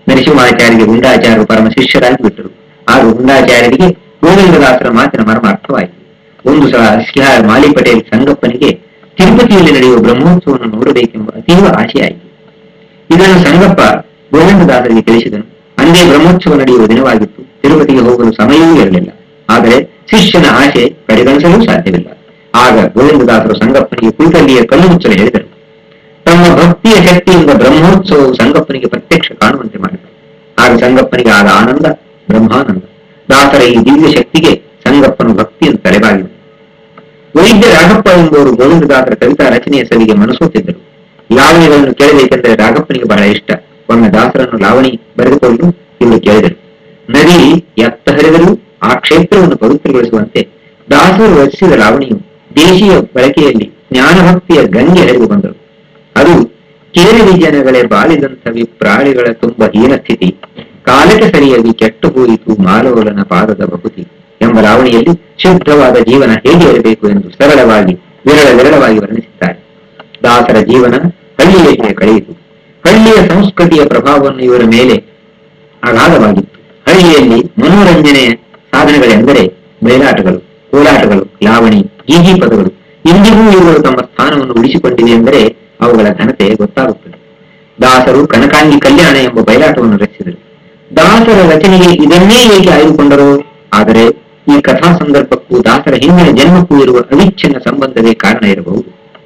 ನರಸಿಂಹಾಚಾರ್ಯರಿಗೆ ಗುಂಡಾಚಾರ್ಯರು ಪರಮ ಶಿಷ್ಯರಾಗಿ ಬಿಟ್ಟರು. ಆಗ ಗುಂಡಾಚಾರ್ಯರಿಗೆ ಗೋವಿಂದದಾಸರ ಮಾತಿನ ಮರ್ಮ ಅರ್ಥವಾಯಿತು. ಒಂದು ಸಲ ಶ್ರೀ ಮಾಲಿ ಪಟೇಲ್ ಸಂಗಪ್ಪನಿಗೆ ತಿರುಪತಿಯಲ್ಲಿ ನಡೆಯುವ ಬ್ರಹ್ಮೋತ್ಸವವನ್ನು ನೋಡಬೇಕೆಂಬ ಅತೀವ ಆಶೆಯಾಯಿತು. ಇದನ್ನು ಸಂಗಪ್ಪ ಗೋವಿಂದದಾಸರಿಗೆ ತಿಳಿಸಿದನು. ಅಂದೇ ಬ್ರಹ್ಮೋತ್ಸವ ನಡೆಯುವ ದಿನವಾಗಿತ್ತು. ತಿರುಪತಿಗೆ ಹೋಗಲು ಸಮಯವೂ ಇರಲಿಲ್ಲ. ಆದರೆ ಶಿಷ್ಯನ ಆಶೆ ಕಡೆಗಣಿಸಲೂ ಸಾಧ್ಯವಿಲ್ಲ. ಆಗ ಗೋವಿಂದದಾಸರು ಸಂಗಪ್ಪನಿಗೆ ಕುಳಿತಲ್ಲಿಯೇ ಕಣ್ಣು ಮುಚ್ಚಲು ಹೇಳಿದರು. ತಮ್ಮ ಭಕ್ತಿಯ ಶಕ್ತಿಯಿಂದ ಬ್ರಹ್ಮೋತ್ಸವವು ಸಂಗಪ್ಪನಿಗೆ ಪ್ರತ್ಯಕ್ಷ ಕಾಣುವಂತೆ ಮಾಡಿದರು. ಆಗ ಸಂಗಪ್ಪನಿಗೆ ಆದ ಆನಂದ ಬ್ರಹ್ಮಾನಂದ. ದಾಸರ ಈ ದಿವ್ಯ ಶಕ್ತಿಗೆ ಸಂಗಪ್ಪನು ಭಕ್ತಿಯನ್ನು ತಲೆಬಾಗಿದರು. ವೈದ್ಯ ರಾಘಪ್ಪ ಎಂಬುವರು ಗೋವಿಂದದಾಸರ ಕವಿತಾ ರಚನೆಯ ಸವಿಗೆ ಮನಸೋತಿದ್ದರು. ಲಾವಣಿಗಳನ್ನು ಕೇಳಬೇಕೆಂದರೆ ರಾಘಪ್ಪನಿಗೆ ಬಹಳ ಇಷ್ಟ. ಒಮ್ಮೆ ದಾಸರನ್ನು ಲಾವಣಿ ಬರೆದುಕೊಂಡು ಇವರು ಕೇಳಿದರು. ನದಿ ಎತ್ತ ಹರಿದರೂ ಆ ಕ್ಷೇತ್ರವನ್ನು ಪವಿತ್ರಗೊಳಿಸುವಂತೆ ದಾಸರು ರಚಿಸಿದ ಲಾವಣಿಯು ದೇಶೀಯ ಬಳಕೆಯಲ್ಲಿ ಜ್ಞಾನಭಕ್ತಿಯ ಗಂಗೆ ಹರಿದು ಬಂದರು. ಅದು ಕೇರಳಿ ಜನಗಳೇ ಬಾಳಿದಂಥ ವಿಪ್ರಾಳಿಗಳ ತುಂಬ ಹೀನ ಸ್ಥಿತಿ, ಕಾಲಕ್ಕೆ ಸರಿಯಾಗಿ ಕೆಟ್ಟು ಹೋಯಿತು ಮಾಲೋಲನ ಪಾದದ ಬಹುತಿ ಎಂಬ ಲಾವಣಿಯಲ್ಲಿ ಶುದ್ಧವಾದ ಜೀವನ ಹೇಗೆ ಇರಬೇಕು ಎಂದು ಸರಳವಾಗಿ ವಿರಳ ವಿರಳವಾಗಿ ವರ್ಣಿಸಿದ್ದಾರೆ. ದಾಸರ ಜೀವನ ಹಳ್ಳಿಯಲ್ಲಿಯೇ ಕಳೆಯಿತು. ಹಳ್ಳಿಯ ಸಂಸ್ಕೃತಿಯ ಪ್ರಭಾವವನ್ನು ಇವರ ಮೇಲೆ ಅಗಾಧವಾಗಿತ್ತು. ಹಳ್ಳಿಯಲ್ಲಿ ಮನೋರಂಜನೆಯ ಸಾಧನೆಗಳೆಂದರೆ ಬಯಲಾಟಗಳು, ಕೋಲಾಟಗಳು, ಲಾವಣಿ, ಗೀಗಿ ಪದಗಳು. ಇಂದಿಗೂ ಇವುಗಳು ತಮ್ಮ ಸ್ಥಾನವನ್ನು ಉಳಿಸಿಕೊಂಡಿವೆ ಎಂದರೆ ಅವುಗಳ ಘನತೆ ಗೊತ್ತಾಗುತ್ತದೆ. ದಾಸರು ಕನಕಾಂಗಿ ಕಲ್ಯಾಣ ಎಂಬ ಬಯಲಾಟವನ್ನು ರಚಿಸಿದರು. ದಾಸರ ರಚನೆಗೆ ಇದನ್ನೇ ಏಕೆ ಆಯ್ದುಕೊಂಡರು? ಆದರೆ ಈ ಕಥಾ ಸಂದರ್ಭಕ್ಕೂ ದಾಸರ ಹಿಂದಿನ ಜನ್ಮಕ್ಕೂ ಇರುವ ಅವಿಚ್ಛಿನ್ನ ಸಂಬಂಧವೇ ಕಾರಣ ಇರಬಹುದು.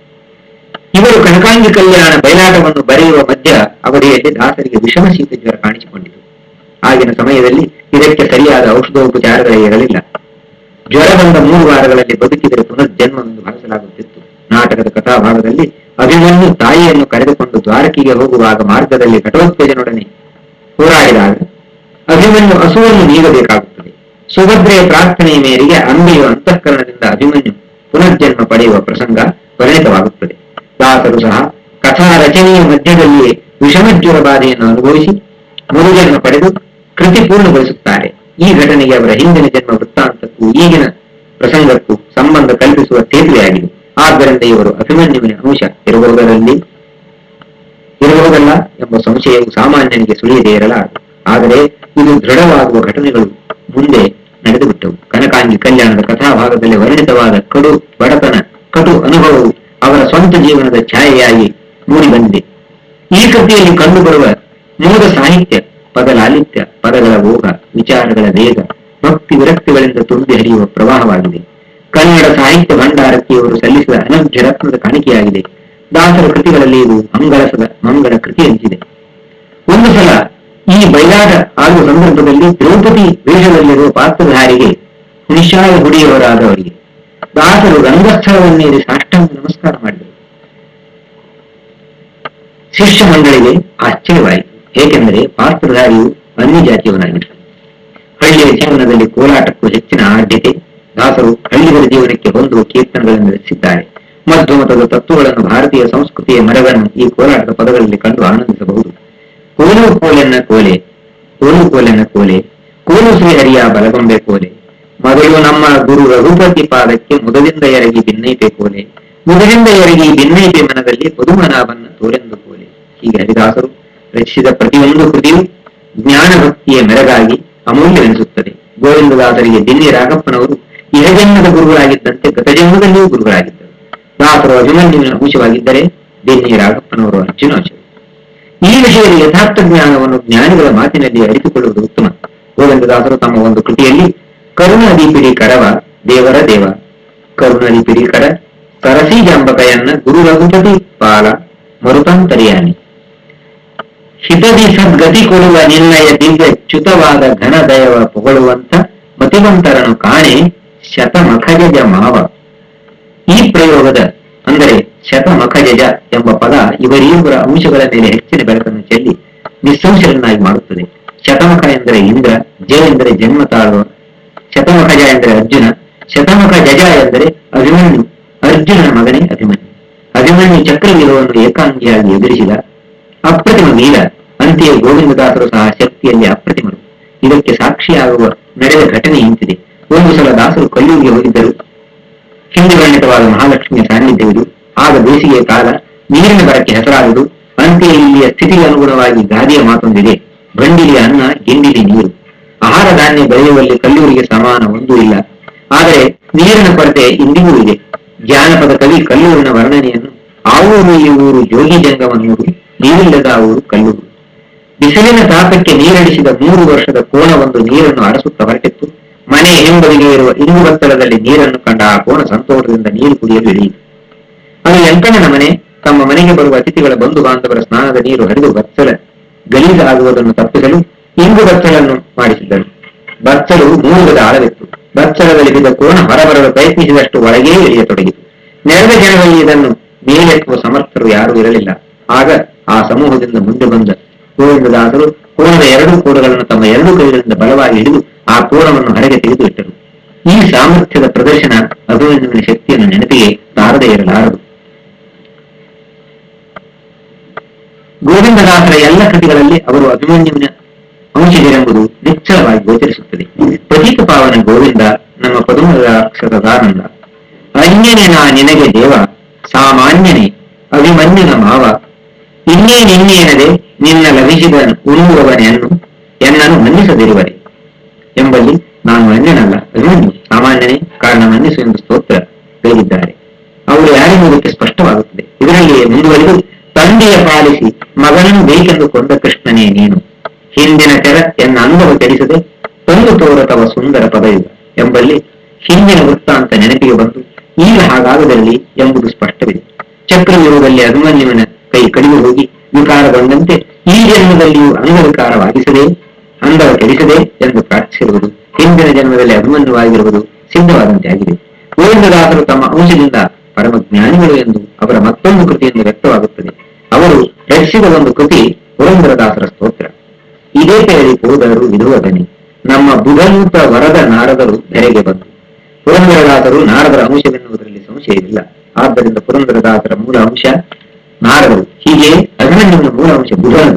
ಇವರು ಕನಕಾಂಗಿ ಕಲ್ಯಾಣ ಬಯಲಾಟವನ್ನು ಬರೆಯುವ ಮಧ್ಯ ಅವಧಿಯಲ್ಲಿ ದಾಸರಿಗೆ ವಿಷಮ ಶೀತ ಜ್ವರ ಕಾಣಿಸಿಕೊಂಡಿತು. ಆಗಿನ ಸಮಯದಲ್ಲಿ ಇದಕ್ಕೆ ಸರಿಯಾದ ಔಷಧೋಪಚಾರಗಳೇ ಇರಲಿಲ್ಲ. ಜ್ವರ ಬಂದ ಮೂರು ವಾರಗಳಲ್ಲಿ ಬದುಕಿದರೆ ಪುನರ್ಜನ್ಮವೆಂದು ಭಾವಿಸಲಾಗುತ್ತಿತ್ತು. ನಾಟಕದ ಕಥಾಭಾಗದಲ್ಲಿ ಅಭಿಮನ್ಯು ತಾಯಿಯನ್ನು ಕರೆದುಕೊಂಡು ದ್ವಾರಕಿಗೆ ಹೋಗುವಾಗ ಮಾರ್ಗದಲ್ಲಿ ಘಟೋತ್ಕೇಜನೊಡನೆ ಹೋರಾಡಿದಾಗ ಅಭಿಮನ್ಯು ಹಸುವನ್ನು ನೀಗಬೇಕಾಗುತ್ತದೆ. ಸುಭದ್ರೆಯ ಪ್ರಾರ್ಥನೆಯ ಮೇರೆಗೆ ಅಂಬೆಯ ಅಂತಃಕರಣದಿಂದ ಅಭಿಮನ್ಯು ಪುನರ್ಜನ್ಮ ಪಡೆಯುವ ಪ್ರಸಂಗ ಪರಿಣಿತವಾಗುತ್ತದೆ. ದಾಸರು ಸಹ ಕಥಾ ರಚನೆಯ ಮಧ್ಯದಲ್ಲಿಯೇ ವಿಷಮಜ್ವರ ಬಾಧೆಯನ್ನು ಅನುಭವಿಸಿ ಮರುಜನ್ಮ ಪಡೆದು ಕೃತಿ ಪೂರ್ಣಗೊಳಿಸುತ್ತಾರೆ. ಈ ಘಟನೆಗೆ ಅವರ ಹಿಂದಿನ ಜನ್ಮ ವೃತ್ತಾಂತಕ್ಕೂ ಈಗಿನ ಪ್ರಸಂಗಕ್ಕೂ ಸಂಬಂಧ ಕಲ್ಪಿಸುವ ಸೇತುವೆಯಾಗಿದೆ. ಆದ್ದರಿಂದ ಇವರು ಅಭಿಮನ್ಯುವಿನ ಅಂಶ ಇರಬಹುದರಲ್ಲಿ ಇರಬಹುದಲ್ಲ ಎಂಬ ಸಂಶಯವು ಸಾಮಾನ್ಯನಿಗೆ ಸುಳಿಯದೇ ಇರಲಾರದು. ಆದರೆ ಇದು ದೃಢವಾಗುವ ಘಟನೆಗಳು ಮುಂದೆ ನಡೆದು ಬಿಟ್ಟವು. ಕನಕಾಂಗಿ ಕಲ್ಯಾಣದ ಕಥಾಭಾಗದಲ್ಲಿ ವರ್ಣಿತವಾದ ಕಡು ಬಡತನ, ಕಟು ಅನುಭವವು ಅವರ ಸ್ವಂತ ಜೀವನದ ಛಾಯೆಯಾಗಿ ಮೂಡಿ ಬಂದಿದೆ. ಈ ಕೃತಿಯಲ್ಲಿ ಕಂಡುಬರುವ ಮೋದ ಸಾಹಿತ್ಯ, ಪದ ಲಾಲಿತ್ಯ, ಪದಗಳ ಓಘ, ವಿಚಾರಗಳ ವೇಗ, ಭಕ್ತಿ ವಿರಕ್ತಿಗಳಿಂದ ತುಂಬಿ ಹರಿಯುವ ಪ್ರವಾಹವಾಗಿದೆ. ಕನ್ನಡ ಸಾಹಿತ್ಯ ಭಂಡಾರಕ್ಕೆ ಇವರು ಸಲ್ಲಿಸಿದ ಅನರ್ಘ್ಯ ರತ್ನದ ಕಾಣಿಕೆಯಾಗಿದೆ. ದಾಸರ ಕೃತಿಗಳಲ್ಲಿ ಇದು ಮಂಗಳಸದ ಮಂಗಳ ಕೃತಿ ಎನಿಸಿದೆ. ಒಂದು ಸಲ ಈ ಬಯಲಾಟ ಆಗುವ ಸಂದರ್ಭದಲ್ಲಿ ದ್ರೌಪದಿ ವೇಷದಲ್ಲಿರುವ ಪಾತ್ರಧಾರಿಗೆ ನಿಶಾಯ ಹುಡಿಯವರಾದವರಿಗೆ ದಾಸರು ರಂಗಸ್ಥಳವನ್ನೇರಿ ಸಾಷ್ಟಾಂಗ ನಮಸ್ಕಾರ ಮಾಡಿದರು. ಶಿಷ್ಯ ಮಂಡಳಿಗೆ ಆಶ್ಚರ್ಯವಾಯಿತು. ಏಕೆಂದರೆ ಪಾತ್ರಧಾರಿಯು ಅನ್ಯ ಜಾತಿಯವನಾಗಿದ್ದ. ಹಳ್ಳಿಯ ಜೀವನದಲ್ಲಿ ಕೋಲಾಟಕ್ಕೂ ಹೆಚ್ಚಿನ ಆದ್ಯತೆ. ದಾಸರು ಹಳ್ಳಿಗರ ಜೀವನಕ್ಕೆ ಹೊಂದುವ ಕೀರ್ತನೆಗಳನ್ನು ರಚಿಸಿದ್ದಾರೆ. ಮಧ್ವಮತದ ತತ್ವಗಳನ್ನು, ಭಾರತೀಯ ಸಂಸ್ಕೃತಿಯ ಮರವನ್ನು ಈ ಕೋಲಾಟದ ಪದಗಳಲ್ಲಿ ಕಂಡು ಆನಂದಿಸಬಹುದು. ಕೋಲು ಕೋಲೆನ್ನ ಕೋಲೆ, ಕೋಲು ಕೋಲೆನ್ನ ಕೋಲೆ, ಕೋಲು ಶ್ರೀಹರಿಯ ಬಲಗೊಂಬೆ ಕೋಲೆ, ಮೊದಲು ನಮ್ಮ ಗುರು ರಘುಪತಿ ಪಾದಕ್ಕೆ ಮುದದಿಂದ ಎರಗಿ ಭಿನ್ನೈಪೆ ಕೋಲೆ, ಮುದದಿಂದ ಎರಗಿ ಭಿನ್ನೈಪೆ ಮನದಲ್ಲಿ ಪದುಮನಾಭನ್ನ ತೋರೆಂದು ಕೋಲೆ. ಹೀಗೆ ಹರಿದಾಸರು ರಚಿಸಿದ ಪ್ರತಿಯೊಂದು ಕೃತಿಯು ಜ್ಞಾನ ಭಕ್ತಿಯ ಮೆರಗಾಗಿ ಅಮೂಲ್ಯವೆನಿಸುತ್ತದೆ. ಗೋವಿಂದದಾಸರಿಗೆ ದಿನ್ನಿ ರಾಘಪ್ಪನವರು ಇಹಜನ್ಮದ ಗುರುಗಳಾಗಿದ್ದಂತೆ ಗತಜನ್ಮದಲ್ಲಿಯೂ ಗುರುಗಳಾಗಿದ್ದರು. ದಾಸರು ಅಭಿಮನ್ಯುವಿನ ಅಂಶವಾಗಿದ್ದರೆ ದಿನ್ನಿ ರಾಘಪ್ಪನವರು ಅರ್ಜುನಾಂಶ. ಈ ವಿಷಯದ ಯಥಾರ್ಥ ಜ್ಞಾನವನ್ನು ಜ್ಞಾನಿಗಳ ಮಾತಿನಲ್ಲಿ ಅರಿತುಕೊಳ್ಳುವುದು ಉತ್ತಮ. ಗೋವಿಂದದಾಸರು ತಮ್ಮ ಒಂದು ಕೃತಿಯಲ್ಲಿ ಕರುಣಾದೀಪಿಡಿ ಕರವ ದೇವರ ದೇವ, ಕರುಣಾದೀಪಿಡಿ ಕರ ಸರಸಿ ಜಾಂಬಕಯನ್ನ ಗುರು ರಘುಪತಿ ಪಾಲ ಮರುತಾಂತರ್ಯಾನಿ, ಹಿತದಿ ಸದ್ಗತಿ ಕೊಡುವ ನಿನ್ನಯ ದಿವ್ಯ ಚ್ಯುತವಾದ ಘನದಯವ ಪೊಗಳುವಂತ ಮತಿವಂತರನು ಕಾಣೆ ಶತಮಖಜಜ ಮಾವ. ಈ ಪ್ರಯೋಗದ ಅಂದರೆ ಶತಮಖಜಜ ಎಂಬ ಪದ ಇವರಿಬ್ಬರ ಅಂಶಗಳ ಮೇಲೆ ಹೆಚ್ಚಿನ ಬೆಳಕನ್ನು ಚೆಲ್ಲಿ ನಿಸ್ಸಂಶಯನ್ನಾಗಿ ಮಾಡುತ್ತದೆ. ಶತಮಖ ಎಂದರೆ ಇಂದ್ರ, ಜ ಎಂದರೆ ಜನ್ಮ ತಾಳುವ, ಶತಮಖಜ ಎಂದರೆ ಅರ್ಜುನ, ಶತಮಖ ಜಜ ಎಂದರೆ ಅಭಿಮನ್ಯು, ಅರ್ಜುನನ ಮಗನೇ ಅಭಿಮನ್ಯು. ಅಭಿಮನ್ಯು ಚಕ್ರವ್ಯೂಹವನ್ನು ಏಕಾಂಗಿಯಾಗಿ ಎದುರಿಸಿದ ಅಪ್ರತಿಮ ವೀರ. ಅಂತೆಯೇ ಗೋವಿಂದದಾಸರು ಸಹ ಶಕ್ತಿಯಲ್ಲಿ ಅಪ್ರತಿಮರು. ಇದಕ್ಕೆ ಸಾಕ್ಷಿಯಾಗುವ ನಡೆದ ಘಟನೆ ಇಂತಿದೆ. ಒಂದು ಸಲ ದಾಸರು ಕಲ್ಲೂರಿಗೆ ಹೋಗಿದ್ದರು. ಹಿಂದೆ ವರ್ಣಿತವಾದ ಮಹಾಲಕ್ಷ್ಮಿಯ ಸಾನ್ನಿಧ್ಯವಿದು. ಆಗ ಬೇಸಿಗೆಯ ಕಾಲ, ನೀರಿನ ಬರಕ್ಕೆ ಹೆಸರಾದುದು. ಅಂತೆಯೇ ಇಲ್ಲಿಯ ಸ್ಥಿತಿಗೆ ಅನುಗುಣವಾಗಿ ಗಾದೆಯ ಮಾತೊಂದಿದೆ. ಗಂಡಿಲಿ ಅನ್ನ, ಗಿಂಡಿಲಿ ನೀರು. ಆಹಾರ ಧಾನ್ಯ ಬೆಳೆಯುವಲ್ಲಿ ಕಲ್ಲೂರಿಗೆ ಸಮಾನ ಒಂದೂ ಇಲ್ಲ. ಆದರೆ ನೀರಿನ ಕೊರತೆ ಇಂದಿಗೂ ಇದೆ. ಜಾನಪದ ಕವಿ ಕಲ್ಲೂರಿನ ವರ್ಣನೆಯನ್ನು ಆ ಊರು ಈ ಊರು ಜೋಗಿ ಜಂಗಮನ್ನೂರು, ನೀರಿಲ್ಲದ ಆ ಊರು ಕಲ್ಲೂರು. ಬಿಸಿಲಿನ ತಾಪಕ್ಕೆ ನೀರಡಿಸಿದ ಮೂರು ವರ್ಷದ ಕೋಣ ಒಂದು ನೀರನ್ನು ಅರಸುತ್ತ ಹೊರಟಿತ್ತು. ಮನೆ ಹಿಂಬದಿಗೆ ಇರುವ ಇಂಗು ಬತ್ತಳದಲ್ಲಿ ನೀರನ್ನು ಕಂಡ ಆ ಕೋಣ ಸಂತೋಷದಿಂದ ನೀರು ಕುಡಿಯಲು ಇಳಿಯಿತು. ಅದು ಯಂಕಣ್ಣನ ಮನೆ. ತಮ್ಮ ಮನೆಗೆ ಬರುವ ಅತಿಥಿಗಳ ಬಂಧು ಬಾಂಧವರ ಸ್ನಾನದ ನೀರು ಹರಿದು ಬಚ್ಚಲ ಗಲೀಜಾಗುವುದನ್ನು ತಪ್ಪಿಸಲು ಇಂಗು ಬಚ್ಚಲನ್ನು ಮಾಡಿಸಿದ್ದರು. ಬಚ್ಚಲು ಮೂರುಗದ ಆಳವಿತ್ತು. ಬಚ್ಚಲದಲ್ಲಿ ಬಿದ್ದ ಕೋಣ ಹೊರಬರಲು ಪ್ರಯತ್ನಿಸಿದಷ್ಟು ಒಳಗೇ ಇಳಿಯತೊಡಗಿತು. ನೆರೆದ ಜನರಲ್ಲಿ ಇದನ್ನು ಮೇಲೆತ್ತುವ ಸಮರ್ಥರು ಯಾರೂ ಇರಲಿಲ್ಲ. ಆಗ ಆ ಸಮೂಹದಿಂದ ಮುಂದೆ ಬಂದ ಗೋವಿಂದದಾಸರು ಕೋಣದ ಎರಡು ಕೋಣಗಳನ್ನು ತಮ್ಮ ಎರಡು ಕೈಗಳಿಂದ ಬಲವಾಗಿ ಹಿಡಿದು ಆ ಕೋಣವನ್ನು ಹೊರಗೆ ತೆಗೆದು ಇಟ್ಟರು. ಈ ಸಾಮರ್ಥ್ಯದ ಪ್ರದರ್ಶನ ಅಭಿಮನ್ಯುವಿನ ಶಕ್ತಿಯನ್ನು ನೆನಪಿಗೆ ತಾರದೇ ಇರಲಾರದು. ಗೋವಿಂದದಾಸರ ಎಲ್ಲ ಕೃತಿಗಳಲ್ಲಿ ಅವರು ಅಭಿಮನ್ಯುವಿನ ಅಂಶಿಗರೆಂಬುದು ನಿಶ್ಚಲವಾಗಿ ಗೋಚರಿಸುತ್ತದೆ. ಪ್ರತೀಕ ಪಾವನ ಗೋವಿಂದ ನಮ್ಮ ಪದುಮರಾಕ್ಷರದಾನಂದ. ಅನ್ಯನೇ ನಾ ನಿನಗೆ ದೇವ, ಸಾಮಾನ್ಯನೇ ಅಭಿಮನ್ಯುನ ಮಾವ. ಇನ್ನೇ ನಿನ್ನೇನದೆ ನಿನ್ನ ಲಭಿಸಿದ ಉಣ್ಣುವವನೆನ್ನು ಎನ್ನನ್ನು ಮನ್ನಿಸದಿರುವರೆ ಎಂಬಲ್ಲಿ ನಾನು ಅನ್ಯನಲ್ಲ, ಅಭಿಮನ್ಯು ಸಾಮಾನ್ಯನೇ, ಕಾರಣ ಮನ್ನಿಸು ಎಂದು ಸ್ತೋತ್ರ ಹೇಳಿದ್ದಾರೆ. ಅವರು ಯಾರೆಂಬುದಕ್ಕೆ ಸ್ಪಷ್ಟವಾಗುತ್ತದೆ. ಇದರಲ್ಲಿಯೇ ಮುಂದುವರೆದು ತಂದೆಯ ಪಾಲಿಸಿ ಮಗನನ್ನು ಬೇಕೆಂದು ಕೊಂದ ಕೃಷ್ಣನೇ ನೀನು, ಹಿಂದಿನ ತೆರ ಎನ್ನ ಅನುಭವ ಕೆಡಿಸದೆ ತಂದು ತೋರತವ ಸುಂದರ ಪದಯುಗ ಎಂಬಲ್ಲಿ ಹಿಂದಿನ ವೃತ್ತಾಂತ ನೆನಪಿಗೆ ಬಂದು ಈಗ ಹಾಗಾಗದಿರಲಿ ಎಂಬುದು ಸ್ಪಷ್ಟವಿದೆ. ಚಕ್ರವ್ಯೂಹದಲ್ಲಿ ಅಭಿಮನ್ಯುವಿನ ಕೈ ಕಡಿದು ಹೋಗಿ ವಿಕಾರಗೊಂಡಂತೆ ಈ ಜನ್ಮದಲ್ಲಿಯೂ ಅಂಗವಿಕಾರವಾಗಿಸದೆ ಅಂದವ ಕೆಡಿಸದೆ ಎಂದು ಪ್ರಾರ್ಥಿಸಿರುವುದು ಹಿಂದಿನ ಜನ್ಮದಲ್ಲಿ ಅಭಿಮನ್ಯುವಾಗಿರುವುದು ಸಿದ್ಧವಾದಂತೆ ಆಗಿದೆ. ಗೋವಿಂದದಾಸರು ತಮ್ಮ ಅಂಶದಿಂದ ಪರಮ ಜ್ಞಾನಿಗಳು ಎಂದು ಅವರ ಮತ್ತೊಂದು ಕೃತಿಯಿಂದ ವ್ಯಕ್ತವಾಗುತ್ತದೆ. ಅವರು ರಚಿಸಿದ ಒಂದು ಕೃತಿ ಪುರಂದರದಾಸರ ಸ್ತೋತ್ರ. ಇದೇ ಕೇಳಿ ಹೋದರು ವಿಧುವದನಿ, ನಮ್ಮ ಬುಧನೂತ ವರದ ನಾರದರು ಧರೆಗೆ ಬಂದು. ಪುರಂದರದಾಸರು ನಾರದರ ಅಂಶವೆನ್ನುವುದರಲ್ಲಿ ಸಂಶಯವಿಲ್ಲ. ಆದ್ದರಿಂದ ಪುರಂದರದಾಸರ ಮೂಲ ಅಂಶ ನಾರದರು, ಹೀಗೆ ಅಭಿಮನ್ಯುವಿನ ಮೂಲ ಅಂಶ ಬುಧನದು.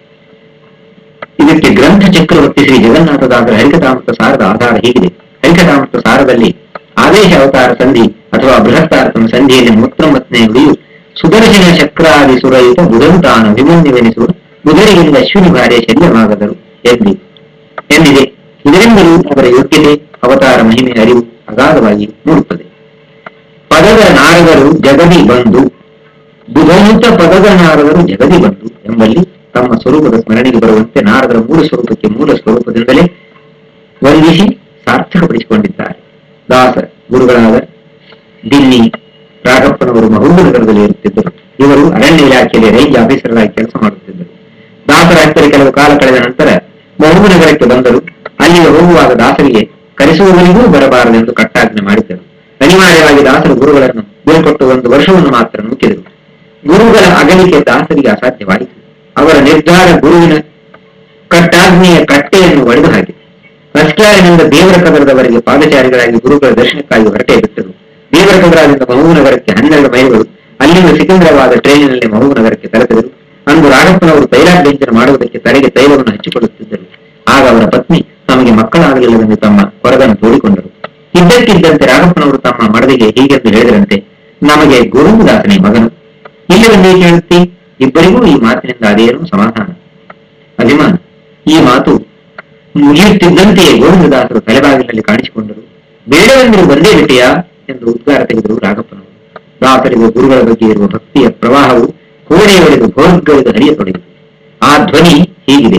ಇದಕ್ಕೆ ಗ್ರಂಥ ಚಕ್ರವರ್ತಿ ಶ್ರೀ ಜಗನ್ನಾಥದಾಸರ ಹರಿಕಥಾಮೃತ ಸಾರದ ಆಧಾರ ಹೀಗಿದೆ. ಹರಿಕಥಾಮೃತ ಸಾರದಲ್ಲಿ ಆದೇಶ ಅವತಾರ ಸಂಧಿ ಅಥವಾ ಬೃಹತ್ತಾರತಮ ಸಂಧಿಯಲ್ಲಿ ಮೊತ್ತೊಂಬತ್ತನೇ ನುಡಿಯು ಸುದರ್ಶನ ಚಕ್ರಾದಿ ಸುರಯುತ ಬುಧನು ತಾನು ಅಭಿಮನ್ಯುವೆನಿಸುವ ಬುಧರಿಗಿಂದ ಅಶ್ವಿನಿ ಭಾರ್ಯ ಶಲ್ಯವಾಗದರು ಎಂದಿ ಎಂದಿದೆ. ಇದರಿಂದಲೂ ಅವರ ಯೋಗ್ಯತೆ, ಅವತಾರ ಮಹಿಮೆ ಅರಿವು ಅಗಾಧವಾಗಿ ಮೂಡುತ್ತದೆ. ಪದದ ನಾರದರು ಜಗದಿ ಬಂದು, ಬುಧಯುತ ಪದದ ನಾರದರು ಜಗದಿ ಬಂದು ಎಂಬಲ್ಲಿ ತಮ್ಮ ಸ್ವರೂಪದ ಸ್ಮರಣೆಗೆ ಬರುವಂತೆ ನಾರದರ ಮೂಲ ಸ್ವರೂಪಕ್ಕೆ ಮೂಲ ಸ್ವರೂಪದಿಂದಲೇ ವಂದಿಸಿ ಸಾರ್ಥಕಪಡಿಸಿಕೊಂಡಿದ್ದಾರೆ. ದಾಸ ಗುರುಗಳಾದ ದಿಲ್ಲಿ ರಾಘಪ್ಪನವರು ಮಹಬೂಬನಗರದಲ್ಲಿ ಇರುತ್ತಿದ್ದರು. ಇವರು ಅರಣ್ಯ ಇಲಾಖೆಯಲ್ಲಿ ರೇಂಜ್ ಆಫೀಸರ್ಗಳಾಗಿ ಕೆಲಸ ಮಾಡುತ್ತಿದ್ದರು. ದಾಸರ ಹತ್ತಿರ ಕೆಲವು ಕಾಲ ಕಳೆದ ನಂತರ ಮಹಬೂಬನಗರಕ್ಕೆ ಬಂದರು. ಅಲ್ಲಿಗೆ ಹೋಗುವಾಗ ದಾಸರಿಗೆ ಕರೆಸುವವರಿಗೂ ಬರಬಾರದೆಂದು ಕಟ್ಟಾಜ್ಞೆ ಮಾಡಿದ್ದರು. ಅನಿವಾರ್ಯವಾಗಿ ದಾಸರು ಗುರುಗಳನ್ನು ಬೀಳ್ಕೊಟ್ಟು ಒಂದು ವರ್ಷವನ್ನು ಮಾತ್ರ ನೂಕಿದರು. ಗುರುಗಳ ಅಗಲಿಕೆ ದಾಸರಿಗೆ ಅಸಾಧ್ಯವಾಯಿತು. ಅವರ ನಿರ್ಧಾರ ಗುರುವಿನ ಕಟ್ಟಾಜ್ಞೆಯ ಕಟ್ಟೆಯನ್ನು ಒಡೆದು ಹಾಕಿತು. ರಸ್ಕ್ಯಾರಿನಿಂದ ದೇವರ ಕದರದವರೆಗೆ ಪಾದಚಾರಿಗಳಾಗಿ ಗುರುಗಳ ದರ್ಶನಕ್ಕಾಗಿ ಹೊರಟೇ ಬಿಟ್ಟರು. ದೇವರ ಕದರದಿಂದ ಮಹಬೂಬನಗರಕ್ಕೆ ಹನ್ನೆರಡು ಮೈಲುಗಳು. ಅಲ್ಲಿಂದ ಸಿಕಂದರಾಬಾದ್ ಟ್ರೈನಿನಲ್ಲಿ ಮಹಬೂಬನಗರಕ್ಕೆ ತಲುಪಿದರು. ಅಂದು ರಾಘಪ್ಪನವರು ತೈಲಾಭ್ಯಂಜನ ಮಾಡುವುದಕ್ಕೆ ತಲೆಗೆ ತೈಲವನ್ನು ಹಚ್ಚಿಕೊಳ್ಳುತ್ತಿದ್ದರು. ಆಗ ಅವರ ಪತ್ನಿ ತಮಗೆ ಮಕ್ಕಳಾಗಲಿಲ್ಲವೆಂದು ತಮ್ಮ ಕೊರಗನ್ನು ತೋಡಿಕೊಂಡರು. ಇದ್ದಕ್ಕಿದ್ದಂತೆ ರಾಘಪ್ಪನವರು ತಮ್ಮ ಮಡದಿಗೆ ಹೀಗೆಂದು ಹೇಳಿದರಂತೆ, ನಮಗೆ ಗೋವಿಂದದಾಸನೇ ಮಗನು, ಇಲ್ಲವೆಂದೇ ಕೇಳುತ್ತಿ? ಇಬ್ಬರಿಗೂ ಈ ಮಾತಿನಿಂದ ಅದೇನು ಸಮಾಧಾನ, ಅಭಿಮಾನ. ಈ ಮಾತು ಮುಗಿಯುತ್ತಿದ್ದಂತೆಯೇ ಗೋವಿಂದದಾಸರು ತಲೆಬಾಗಿಲಿನಲ್ಲಿ ಕಾಣಿಸಿಕೊಂಡರು. ಬೇಡವೆಂದರೂ ಬಂದೇ ಬಿಟ್ಟೆಯಾ ಎಂದು ಉದ್ಗಾರ ತೆಗೆದರು ರಾಘಪ್ಪನವರು. ದಾಸರಿಗೆ ಗುರುಗಳ ಬಗ್ಗೆ ಇರುವ ಭಕ್ತಿಯ ಪ್ರವಾಹವು ಕೋಣೆಯೊಳಗೆ ಭೋರ್ಗಳೆದು ಹರಿಯತೊಡಗಿತು. ಆ ಧ್ವನಿ ಹೀಗಿದೆ: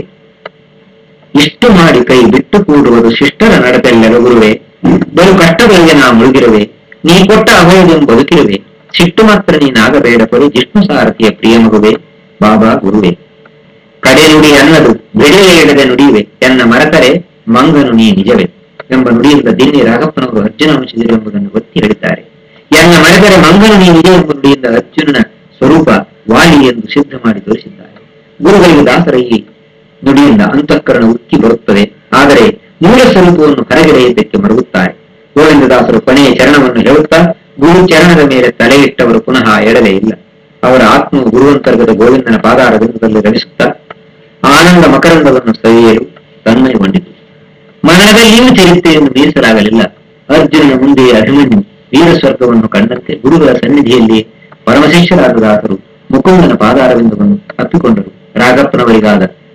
ಇಷ್ಟು ಮಾಡಿ ಕೈ ಬಿಟ್ಟು ಕೂಡುವುದು ಶಿಷ್ಟರ ನಡತೆಲ್ಲೆಲ್ಲ ಗುರುವೆ, ಬಲು ಕಷ್ಟಗಳಿಗೆ ನಾ ಮುಳುಗಿರುವೆ, ನೀ ಕೊಟ್ಟ ಅಭಯದೆಂಬ ಬದುಕಿರುವೆ, ಸಿಟ್ಟು ಮಾತ್ರ ನೀನಾಗಬೇಡ ಪರಿ ಜಿಷ್ಣು ಸಾರಥಿಯ ಪ್ರಿಯ ಮಗುವೆ, ಬಾಬಾ ಗುರುವೆ. ಕಡೆ ನುಡಿ ಅನ್ನದು ಬೆಳೆಯ ಎಡದೆ ನುಡಿಯುವೆ, ಎನ್ನ ಮರತರೆ ಮಂಗನು ನೀ ನಿಜವೇ ಎಂಬ ನುಡಿಯಿಂದ ದಿಲ್ಲಿ ರಾಘಪ್ಪನವರು ಅರ್ಜುನ ಅಂಶಿದರು ಎಂಬುದನ್ನು ಒತ್ತಿ ಹೇಳಿದ್ದಾರೆ. ಎನ್ನ ಮರೆತರೆ ಮಂಗನು ನೀ ನಿಜ ಎಂಬ ನುಡಿಯಿಂದ ಅರ್ಜುನನ ಸ್ವರೂಪ ವಾಲಿ ಎಂದು ಸಿದ್ಧ ಮಾಡಿ ತೋರಿಸಿದ್ದಾರೆ. ಗುರುಗಳಿಗೆ ದಾಸರ ಈ ನುಡಿಯಿಂದ ಅಂತಃಕರಣ ಉಕ್ಕಿ ಬರುತ್ತದೆ. ಆದರೆ ಮೂಲ ಸ್ವರೂಪವನ್ನು ಹೊರಗೆಳೆಯುವುದಕ್ಕೆ ಮರುಗುತ್ತಾರೆ. ಗೋವಿಂದದಾಸರು ಕೊನೆಯ ಚರಣವನ್ನು ಹೇಳುತ್ತಾ ಗುರು ಚರಣದ ಮೇಲೆ ತಲೆ ಇಟ್ಟವರು ಪುನಃ ಎಡಲೇ ಇಲ್ಲ. ಅವರ ಆತ್ಮವು ಗುರುವಂತರ್ಗದ ಗೋವಿಂದನ ಪಾದಾರ ಬಿಂದುದಲ್ಲಿ ರಮಿಸುತ್ತಾ ಆನಂದ ಮಕರಂದವನ್ನು ಸವಿಯಲು ತನ್ಮಯಗೊಂಡಿತು. ಮರಣದಲ್ಲಿಯೂ ಚರಿತ್ರೆಯನ್ನು ಮೀರಿಸಲಾಗಲಿಲ್ಲ. ಅರ್ಜುನನ ಮುಂದೆ ಅಭಿಮನ್ಯು ವೀರ ಸ್ವರ್ಗವನ್ನು ಕಂಡಂತೆ ಗುರುಗಳ ಸನ್ನಿಧಿಯಲ್ಲಿ ಪರಮಶಿಷ್ಯರಾದ ದಾಸರು ಮುಕುಂದನ ಪಾದಾರ ಬಿಂದುವನ್ನು ಅಪ್ಪಿಕೊಂಡರು. ರಾಘಪ್ಪನವರಿಗಾದ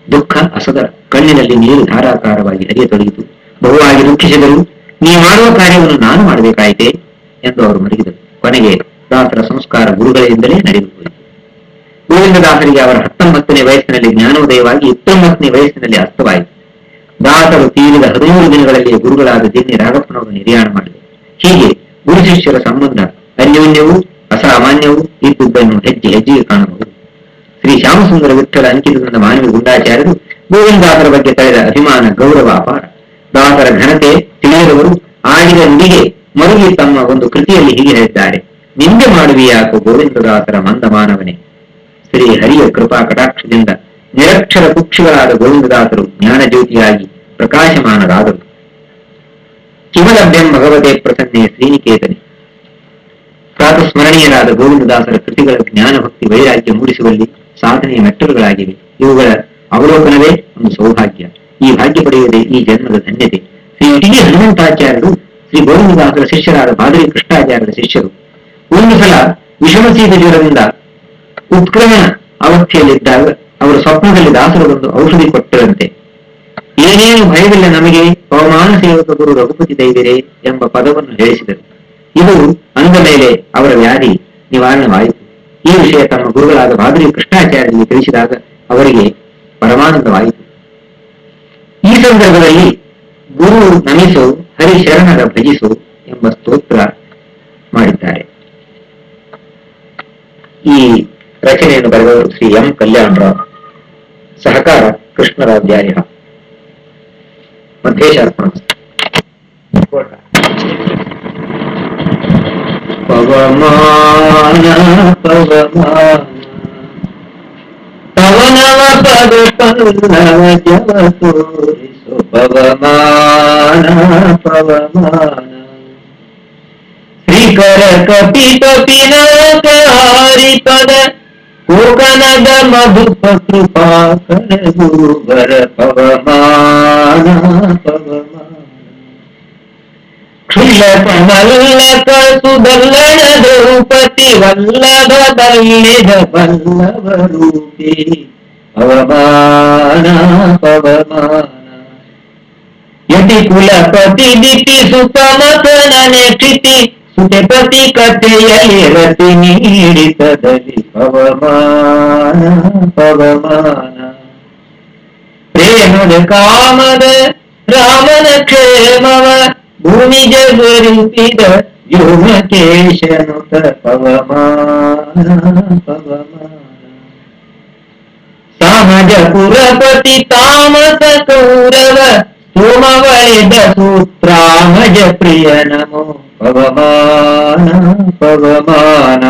ದುಃಖ ಅಸದ ಕಣ್ಣಿನಲ್ಲಿ ನೀರು ಧಾರಾಕಾರವಾಗಿ ಹರಿಯತೊಡಗಿತು. ಬಹುವಾಗಿ ದುಃಖಿಸಿದರು. ನೀ ಮಾಡುವ ಕಾರ್ಯವನ್ನು ನಾನು ಮಾಡಬೇಕಾಯಿತೆ ಎಂದು ಅವರು ಮಲಗಿದರು. ಕೊನೆಗೆ ದಾಸರ ಸಂಸ್ಕಾರ ಗುರುಗಳಿಂದಲೇ ನಡೆದು ಹೋಯಿತು. ಗೋವಿಂದದಾಸರಿಗೆ ಅವರ ಹತ್ತೊಂಬತ್ತನೇ ವಯಸ್ಸಿನಲ್ಲಿ ಜ್ಞಾನೋದಯವಾಗಿ ಇಪ್ಪತ್ತೊಂಬತ್ತನೇ ವಯಸ್ಸಿನಲ್ಲಿ ಅರ್ಥವಾಯಿತು. ದಾಸರು ತೀರಿದ ಹದಿಮೂರು ದಿನಗಳಲ್ಲಿ ಗುರುಗಳಾದ ದಿನ್ನಿ ರಾಘಪ್ಪನವರು ನಿರ್ಯಾಣ ಮಾಡಿದರು. ಹೀಗೆ ಗುರು ಶಿಷ್ಯರ ಸಂಬಂಧ ಅನ್ಯೋನ್ಯವೂ ಅಸಾಮಾನ್ಯವೂ ಇದ್ದುದನ್ನು ಹೆಜ್ಜೆ ಹೆಜ್ಜೆಗೆ ಕಾಣಬಹುದು. ಶ್ರೀ ಶ್ಯಾಮಸುಂದರ ವಿಠ್ಠಲ ಅಂಕಿತದಿಂದ ಮಾನವಿ ಗುಂಡಾಚಾರ್ಯರು ಗೋವಿಂದಾಸರ ಬಗ್ಗೆ ತಳೆದ ಅಭಿಮಾನ ಗೌರವ ಅಪಾರ. ದಾಸರ ಘನತೆ ತಿಳಿಯದವರು ಆಡಿದ ನುಡಿಗೆ ಮರುಗಿ ತಮ್ಮ ಒಂದು ಕೃತಿಯಲ್ಲಿ ಹೀಗೆ ಹೇಳಿದ್ದಾರೆ: ನಿಂದೆ ಮಾಡುವಿಯಾಕೋ ಗೋವಿಂದದಾಸರ ಮಂದ ಮಾನವನೇ. ಶ್ರೀ ಹರಿಯ ಕೃಪಾ ಕಟಾಕ್ಷದಿಂದ ನಿರಕ್ಷರ ಕುಕ್ಷಿಗಳಾದ ಗೋವಿಂದದಾಸರು ಜ್ಞಾನ ಜ್ಯೋತಿಯಾಗಿ ಪ್ರಕಾಶಮಾನರಾದರು. ಕಿಮಲಭ್ಯಂ ಭಗವತೆ ಪ್ರಸನ್ನೆ ಶ್ರೀನಿಕೇತನೆ. ಪ್ರಾತಸ್ಮರಣೀಯರಾದ ಗೋವಿಂದದಾಸರ ಕೃತಿಗಳ ಜ್ಞಾನ ಭಕ್ತಿ ವೈರಾಗ್ಯ ಮೂಡಿಸುವಲ್ಲಿ ಸಾಧನೆಯ ಮೆಟ್ಟಲುಗಳಾಗಿವೆ. ಇವುಗಳ ಅವಲೋಕನವೇ ಒಂದು ಸೌಭಾಗ್ಯ. ಈ ಭಾಗ್ಯ ಪಡೆಯುವುದೇ ಈ ಜನ್ಮದ ಧನ್ಯತೆ. ಶ್ರೀ ಟಿ ಹನುಮಂತಾಚಾರ್ಯರು ಶ್ರೀ ಗೋವಿಂದದಾಸರ ಶಿಷ್ಯರಾದ ಮಾದರಿ ಕೃಷ್ಣಾಚಾರ್ಯರ ಶಿಷ್ಯರು. ಒಂದು ಸಲ ವಿಷಮಶೀತ ಜ್ವರದಿಂದ ಉತ್ಕ್ರಮಣ ಅವಸ್ಥೆಯಲ್ಲಿದ್ದಾಗ ಅವರು ಸ್ವಪ್ನದಲ್ಲಿ ದಾಸರು ಒಂದು ಔಷಧಿ ಕೊಟ್ಟರಂತೆ. ಏನೇನು ಭಯವಿಲ್ಲ ನಮಗೆ, ಪವಮಾನ ಸೇವಕ ಗುರು ರಘುಪತಿ ದೈವರೇ ಎಂಬ ಪದವನ್ನು ಹೇಳಿಸಿದರು. ಇದು ಅಂದ ಮೇಲೆ ಅವರ ವ್ಯಾಧಿ ನಿವಾರಣವಾಯಿತು. ಈ ವಿಷಯ ತಮ್ಮ ಗುರುಗಳಾದ ಮಾದರಿ ಕೃಷ್ಣಾಚಾರ್ಯರಿಗೆ ತಿಳಿಸಿದಾಗ ಅವರಿಗೆ ಪರಮಾನಂದವಾಯಿತು. ಈ ಸಂದರ್ಭದಲ್ಲಿ ಗುರು ನಮಿಸು ಹರಿಶರಣರ ಭಜಿಸು ಎಂಬ ಸ್ತೋತ್ರ ಮಾಡಿದ್ದಾರೆ. ಈ ರಚನೆಯನ್ನು ಬರೆದವರು ಶ್ರೀ ಎಂ ಕಲ್ಯಾಣರಾವ್. ಸಹಕಾರ ಕೃಷ್ಣರಾವ್ಯಾರ್ಯ. ಮಧ್ಯೇಶಾರ್ಪಣ. ಪವಮಾನ ಪವಮಾನ ಪವನವ ಪದ ಪಲ್ಲವ ಜವ ತೋರಿಸು. ಪವಮಾನ ಪವಮಾನ ಶ್ರೀಕರ ಕಪಿ ಕಪಿನಾಕಾರಿ ಪದ ಕೋಕನದ ಮಧುಪ ಕೃಪಾಕರ ಗುರುವರ. ಪವಮಾನ ಪವಮಾನ ಕ್ಷುಲ್ಲಕ ಮಲ್ಲಕ ಸುದಲ್ಲಣ ದ್ರೌಪದಿ ವಲ್ಲಭ ಬಲ್ಲಿದ ಬಲ್ಲವ ರೂಪಿ. ಪವಮಾನ ಪವಮಾನ ಯತಿ ಕುಲಪತಿ ದಿತಿ ಸುತಮತನನೆ ಕ್ಷಿತಿ ಸುತಪತಿ ಕಥೆಯಲ್ಲಿ ರತಿ ನೀಡಿತದಲ್ಲಿ. ಪವಮಾನ ಪವಮಾನ ಪ್ರೇಮದ ಕಾಮದ ರಾಮನ ಕ್ಷೇಮವ ಭೂಮಿ ಜಗರಿಸಿದ ವ್ಯೋಮಕೇಶನುತ. ಪವಮಾನ ಪವಮಾನ ಸಹಜ ಪುರಪತಿ ತಾಮಸ ಕೌರವ ಸೋಮವಳಿದ ಸೂತ್ರಾಮಜ ಪ್ರಿಯ ನಮೋ. ಪವಮಾನ ಪವಮಾನ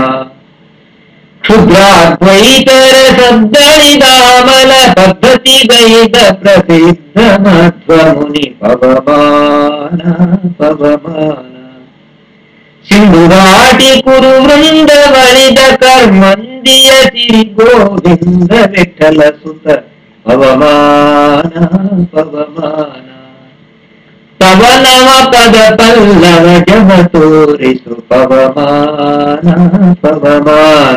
ಕ್ಷುದ್ರಾದ್ವೈತರ ಸದ್ದಳಿದಾಮಲ ಪದ್ಧತಿ ಗೈದ ಪ್ರಸಿದ್ಧ ಮಧ್ವ ಮುನಿ. ಪವಮಾನ ಪವಮಾನ ಸಿಂಧುಘಾಟಿ ಕುರು ವೃಂದ ಬಳಿದ ಕರ್ಮಂದಿಯ ಸಿರಿ ಗೋವಿಂದ ವಿಠಲ ಸುತ. ಪವಮಾನ ಪವಮಾನ ಪವನವ ಪದ ಪಲ್ಲವ ಜವ ತೋರಿಸು. ಪವಮಾನ ಪವಮಾನ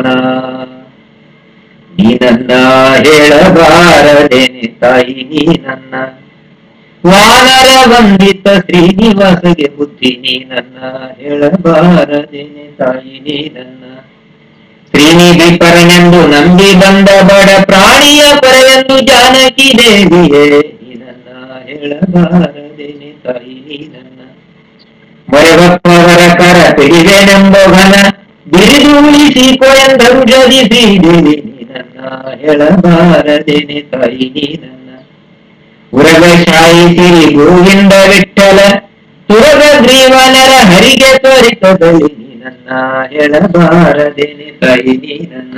ನೀ ನನ್ನ ಹೇಳಬಾರದೇನೆ ತಾಯಿ, ನೀ ನನ್ನ ವಾನರ ವಂದಿತ ಶ್ರೀನಿವಾಸಗೆ ಬುದ್ಧಿ. ನೀ ನನ್ನ ಹೇಳಬಾರದೇನೆ ತಾಯಿ, ನೀ ನನ್ನ ಶ್ರೀನಿಧಿ ಪರನೆಂದು ನಂಬಿ ಬಂದ ಬಡ ಪ್ರಾಣಿಯ ಪರೆಯೆಂದು ಜಾನಕಿ ದೇವಿಯೇ. ನೀ ನನ್ನ ಹೇಳಬಾರದೇನೆ ತಾಯಿ, ನೀ ನನ್ನ ಮೊರೆವಪ್ಪವರ ಕರ ಪಿಡಿವೆನೆಂಬ ಘನ ಬಿರಿದು ಉಳಿಸಿಕೊ ಎಂದರು ಜದಿ ಶ್ರೀದೇವಿ. ನೀ ನನ್ನ ಹೇಳಬಾರದೇನೆ ತಾಯಿ, ನೀ ನನ್ನ ಉರಗ ಶಾಯಿ ಸಿರಿ ಗೋವಿಂದ ವಿಠಲ ಸುರಗ ಗ್ರೀವನರ ಹರಿಗೆ ತ್ವರಿತದಲ್ಲಿ. ನೀ ನನ್ನ ಹೇಳಬಾರದೇನೆ ತಾಯಿ, ನೀ ನನ್ನ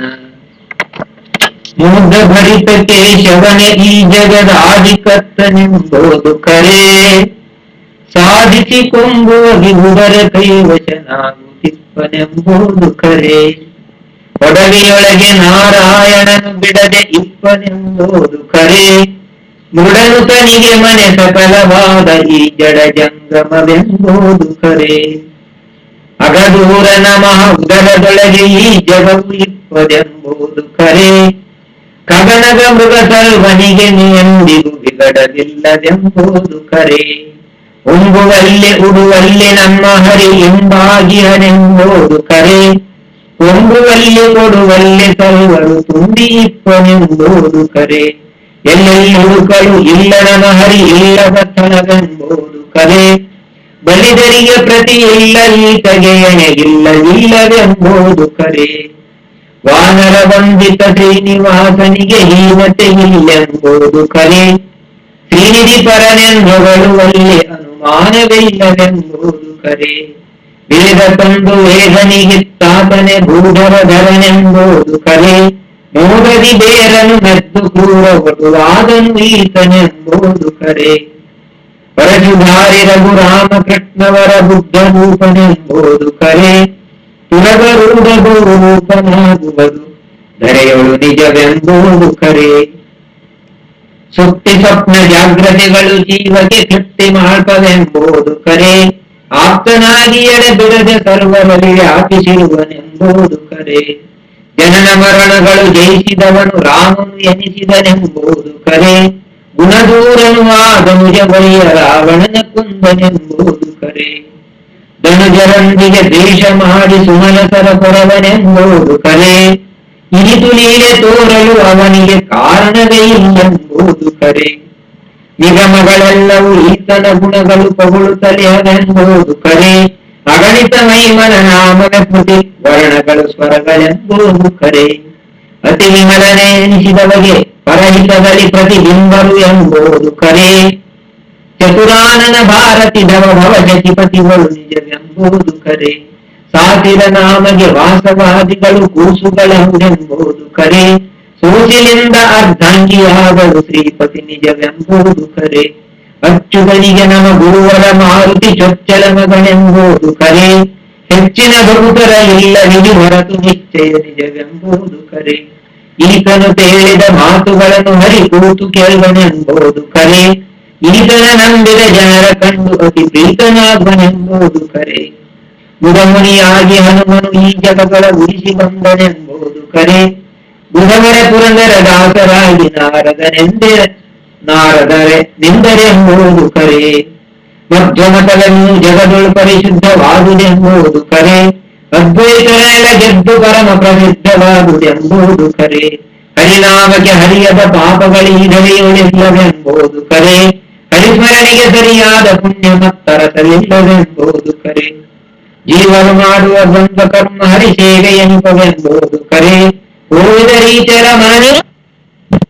ಮುಗ್ಧ ಭರಿತ ಕೇಶವನೆ ಈ ಜಗದ ಆದಿಕರ್ತನೆಂಬುದು ಕರೆ. ಸಾಧಿಸಿ ಕೊಂಬೋಗಿ ಉದರ ಕೈವಶನಾಗುತ್ತಿಪ್ಪನೆಂಬುದು ಕರೆ. ಒಡವೆಯೊಳಗೆ ನಾರಾಯಣನು ಬಿಡದೆ ಇಪ್ಪನೆಂಬುದು ಕರೆ. ಮೃಡನು ತನಿಗೆ ಮನೆ ಸಕಲವಾದ ಈ ಜಡ ಜಂಗಮವೆಂಬುದು ಕರೆ. ಅಗದೂರ ನಮಃ ಉದರದೊಳಗೆ ಈ ಜಗವು ಇಪ್ಪದೆಂಬುದು ಕರೆ. ಕಗನಗ ಮೃಗ ಸರ್ವನಿಗೆ ಎಂದಿಗೂ ಬಿಗಡವಿಲ್ಲದೆಂಬುದು ಕರೆ. ಉಂಬುವಲ್ಲೆ ಉಡುವಲ್ಲೆ ನಮ್ಮ ಹರಿ ಎಂಬಾಗಿಹನೆಂಬುದು ಕರೆ. ಕೊಂಬುವಲ್ಲೆ ಕೊಡುವಲ್ಲೆ ಸರ್ವರು ತುಂಬಿ ಇಪ್ಪನೆಂಬುದು ಕರೆ. ಎಲ್ಲೆಲ್ಲಿ ಹುಡುಕಲು ಇಲ್ಲ ನಮ್ಮ ಹರಿ ಇಲ್ಲದ ಸ್ಥಳವೆಂಬುದು ಕರೆ. ಬಲಿದರಿಗೆ ಪ್ರತಿ ಇಲ್ಲ ಈತಗೆ ಎಣೆಗಿಲ್ಲ ಇಲ್ಲವೆಂಬುದು ಕರೆ. ವಾನರ ವಂದಿತ ಶ್ರೀನಿವಾಸನಿಗೆ ಹೀನತೆ ಇಲ್ಲೆಂಬುದು ಕರೆ. ಶ್ರೀನಿಧಿ ಪರನೆಂದೊಗಳುವಲ್ಲಿ ಅನುಮಾನವಿಲ್ಲವೆಂಬುದು ಕರೆ. ವೇದ ತಂದು ವೇದನಿಗಿತ್ತಾತನೆ ಭೂಧರಧರನೆಂಬುದು ಕರೆ. ಮೋದದಿ ಬೇರನು ಮೆದ್ದು ಕ್ರೂರ ಒಟುವಾದನು ಈತನೆಂಬುದು ಕರೆ. ಪರಶುಧಾರಿ ರಘುರಾಮಕೃಷ್ಣವರ ಬುದ್ಧ ರೂಪನೆಂಬುದು ಕರೆ. ತುರಗರೂಢ ರೂಪನಾಗುವುದು ಧರೆಯೊಳು ನಿಜವೆಂಬುದು ಕರೆ. ಸುಪ್ತಿ ಸ್ವಪ್ನ ಜಾಗ್ರತೆಗಳು ಜೀವಕ್ಕೆ ತೃಪ್ತಿ ಮಾಡ್ಪವೆಂಬುದು ಕರೆ. ಆಪ್ತನಾಗಿ ಎಡೆ ಬಿಡದೆ ಸರ್ವರಲ್ಲಿ ವ್ಯಾಪಿಸಿರುವನೆಂಬುದು ಕರೆ. ಜನನ ಮರಣಗಳು ಜಯಿಸಿದವನು ರಾಮನು ಎನಿಸಿದನೆಂಬುದು ಕರೆ. ಗುಣದೂರನು ಆದನುಜ ಬಳಿಯ ರಾವಣನ ಕುಂದನೆಂಬುದು ಕರೆ. ಧನುಜರೊಂದಿಗೆ ದ್ವೇಷ ಮಾಡಿ ಸುಮನಸರ ಕೊರವನೆಂಬುದು ಕರೆ. ಇನಿತು ಲೀಲೆ ತೋರಲು ಅವನಿಗೆ ಕಾರಣವೇ ಇಲ್ಲೆಂಬುದು ಕರೆ. ನಿಗಮಗಳೆಲ್ಲವೂ ಈತನ ಗುಣಗಳು ಪಗುಳುತ್ತಲೇ ಅವೆಂಬುದು ಕರೆ. ಅಗಣಿತ ಮೈಮನ ನಾಮನ ಕೃತಿ ವರ್ಣಗಳು ಸ್ವರಗಳೆಂಬುದು ಕರೆ. ಅತಿ ವಿಮಲನೆ ಎನಿಸಿದವಗೆ ಪರಹಿತದಲ್ಲಿ ಪ್ರತಿಬಿಂಬರು ಎಂಬುದು ಕರೆ. ಚತುರಾನನ ಭಾರತಿ ಧವ ಭವ ಶಚಿಪತಿಗಳು ನಿಜವೆಂಬುದು ಕರೆ. ಸಾಸಿರ ನಾಮಗೆ ವಾಸವಾದಿಗಳು ಕೂಸುಗಳೆಂಬುದು ಕರೆ. ಸೋಸಿಲಿಂದ ಅರ್ಧಾಂಗಿಯಾಗಲು ಶ್ರೀಪತಿ ನಿಜವೆಂಬುದು ಕರೆ. ಅಚ್ಚುಗಳಿಗೆ ನಮ ಗುರುವರ ಮಾರುತಿ ಚೊಚ್ಚಲ ಮಗನೆಂಬುದು ಕರೆ. ಹೆಚ್ಚಿನ ಭಕ್ತರ ಇಲ್ಲ ವಿಧಿ ಹೊರತು ನಿಶ್ಚಯ ನಿಜವೆಂಬುದು ಕರೆ. ಈತನು ತೇಳಿದ ಮಾತುಗಳನ್ನು ಹರಿ ಕೂತು ಕೇಳುವನೆಂಬುದು ಕರೆ. ಈತನ ನಂಬಿದ ಜನರ ಕಂಡು ಅತಿ ಪ್ರೀತನಾಗುವನೆಂಬುದು ಕರೆ. ಮುದಮುನಿಯಾಗಿ ಹನುಮನು ಈ ಜಗಗಳ ಉಳಿಸಿ ಬಂದನೆಂಬುದು ಕರೆ. ಬುಧವರ ಪುರಂದರ ದಾಸರಾಗಿ ನಾರದನೆಂದೆ ನಾರದರೆ ನಿಂದರೆಂಬುದು ಕರೆ. ಮಧ್ವಮತವನ್ನು ಜಗದೊಳು ಪರಿಶುದ್ಧವಾದುದೆಂಬುದು ಕರೆ. ಅದ್ವೈತನೆಲ್ಲ ಗೆದ್ದು ಪರಮ ಪ್ರಸಿದ್ಧವಾದುದೆಂಬುದು ಕರೆ. ಹರಿನಾಮಕ್ಕೆ ಹರಿಯದ ಪಾಪಗಳೀಧರೆಯುಳಿಲ್ಲವೆಂಬುದು ಕರೆ. ಹರಿಸ್ಮರಣಿಗೆ ಸರಿಯಾದ ಪುಣ್ಯ ಮತ್ತರಸಲಿಲ್ಲವೆಂಬುದು ಕರೆ. ಜೀವನು ಮಾಡುವ ದ್ವಂದ್ವ ಕರ್ಮ ಹರಿ ಸೇವೆ ಎನ್ನುವೆಂಬುದು ಕರೆ. ಓದ ರೀಚರ ಮನೆ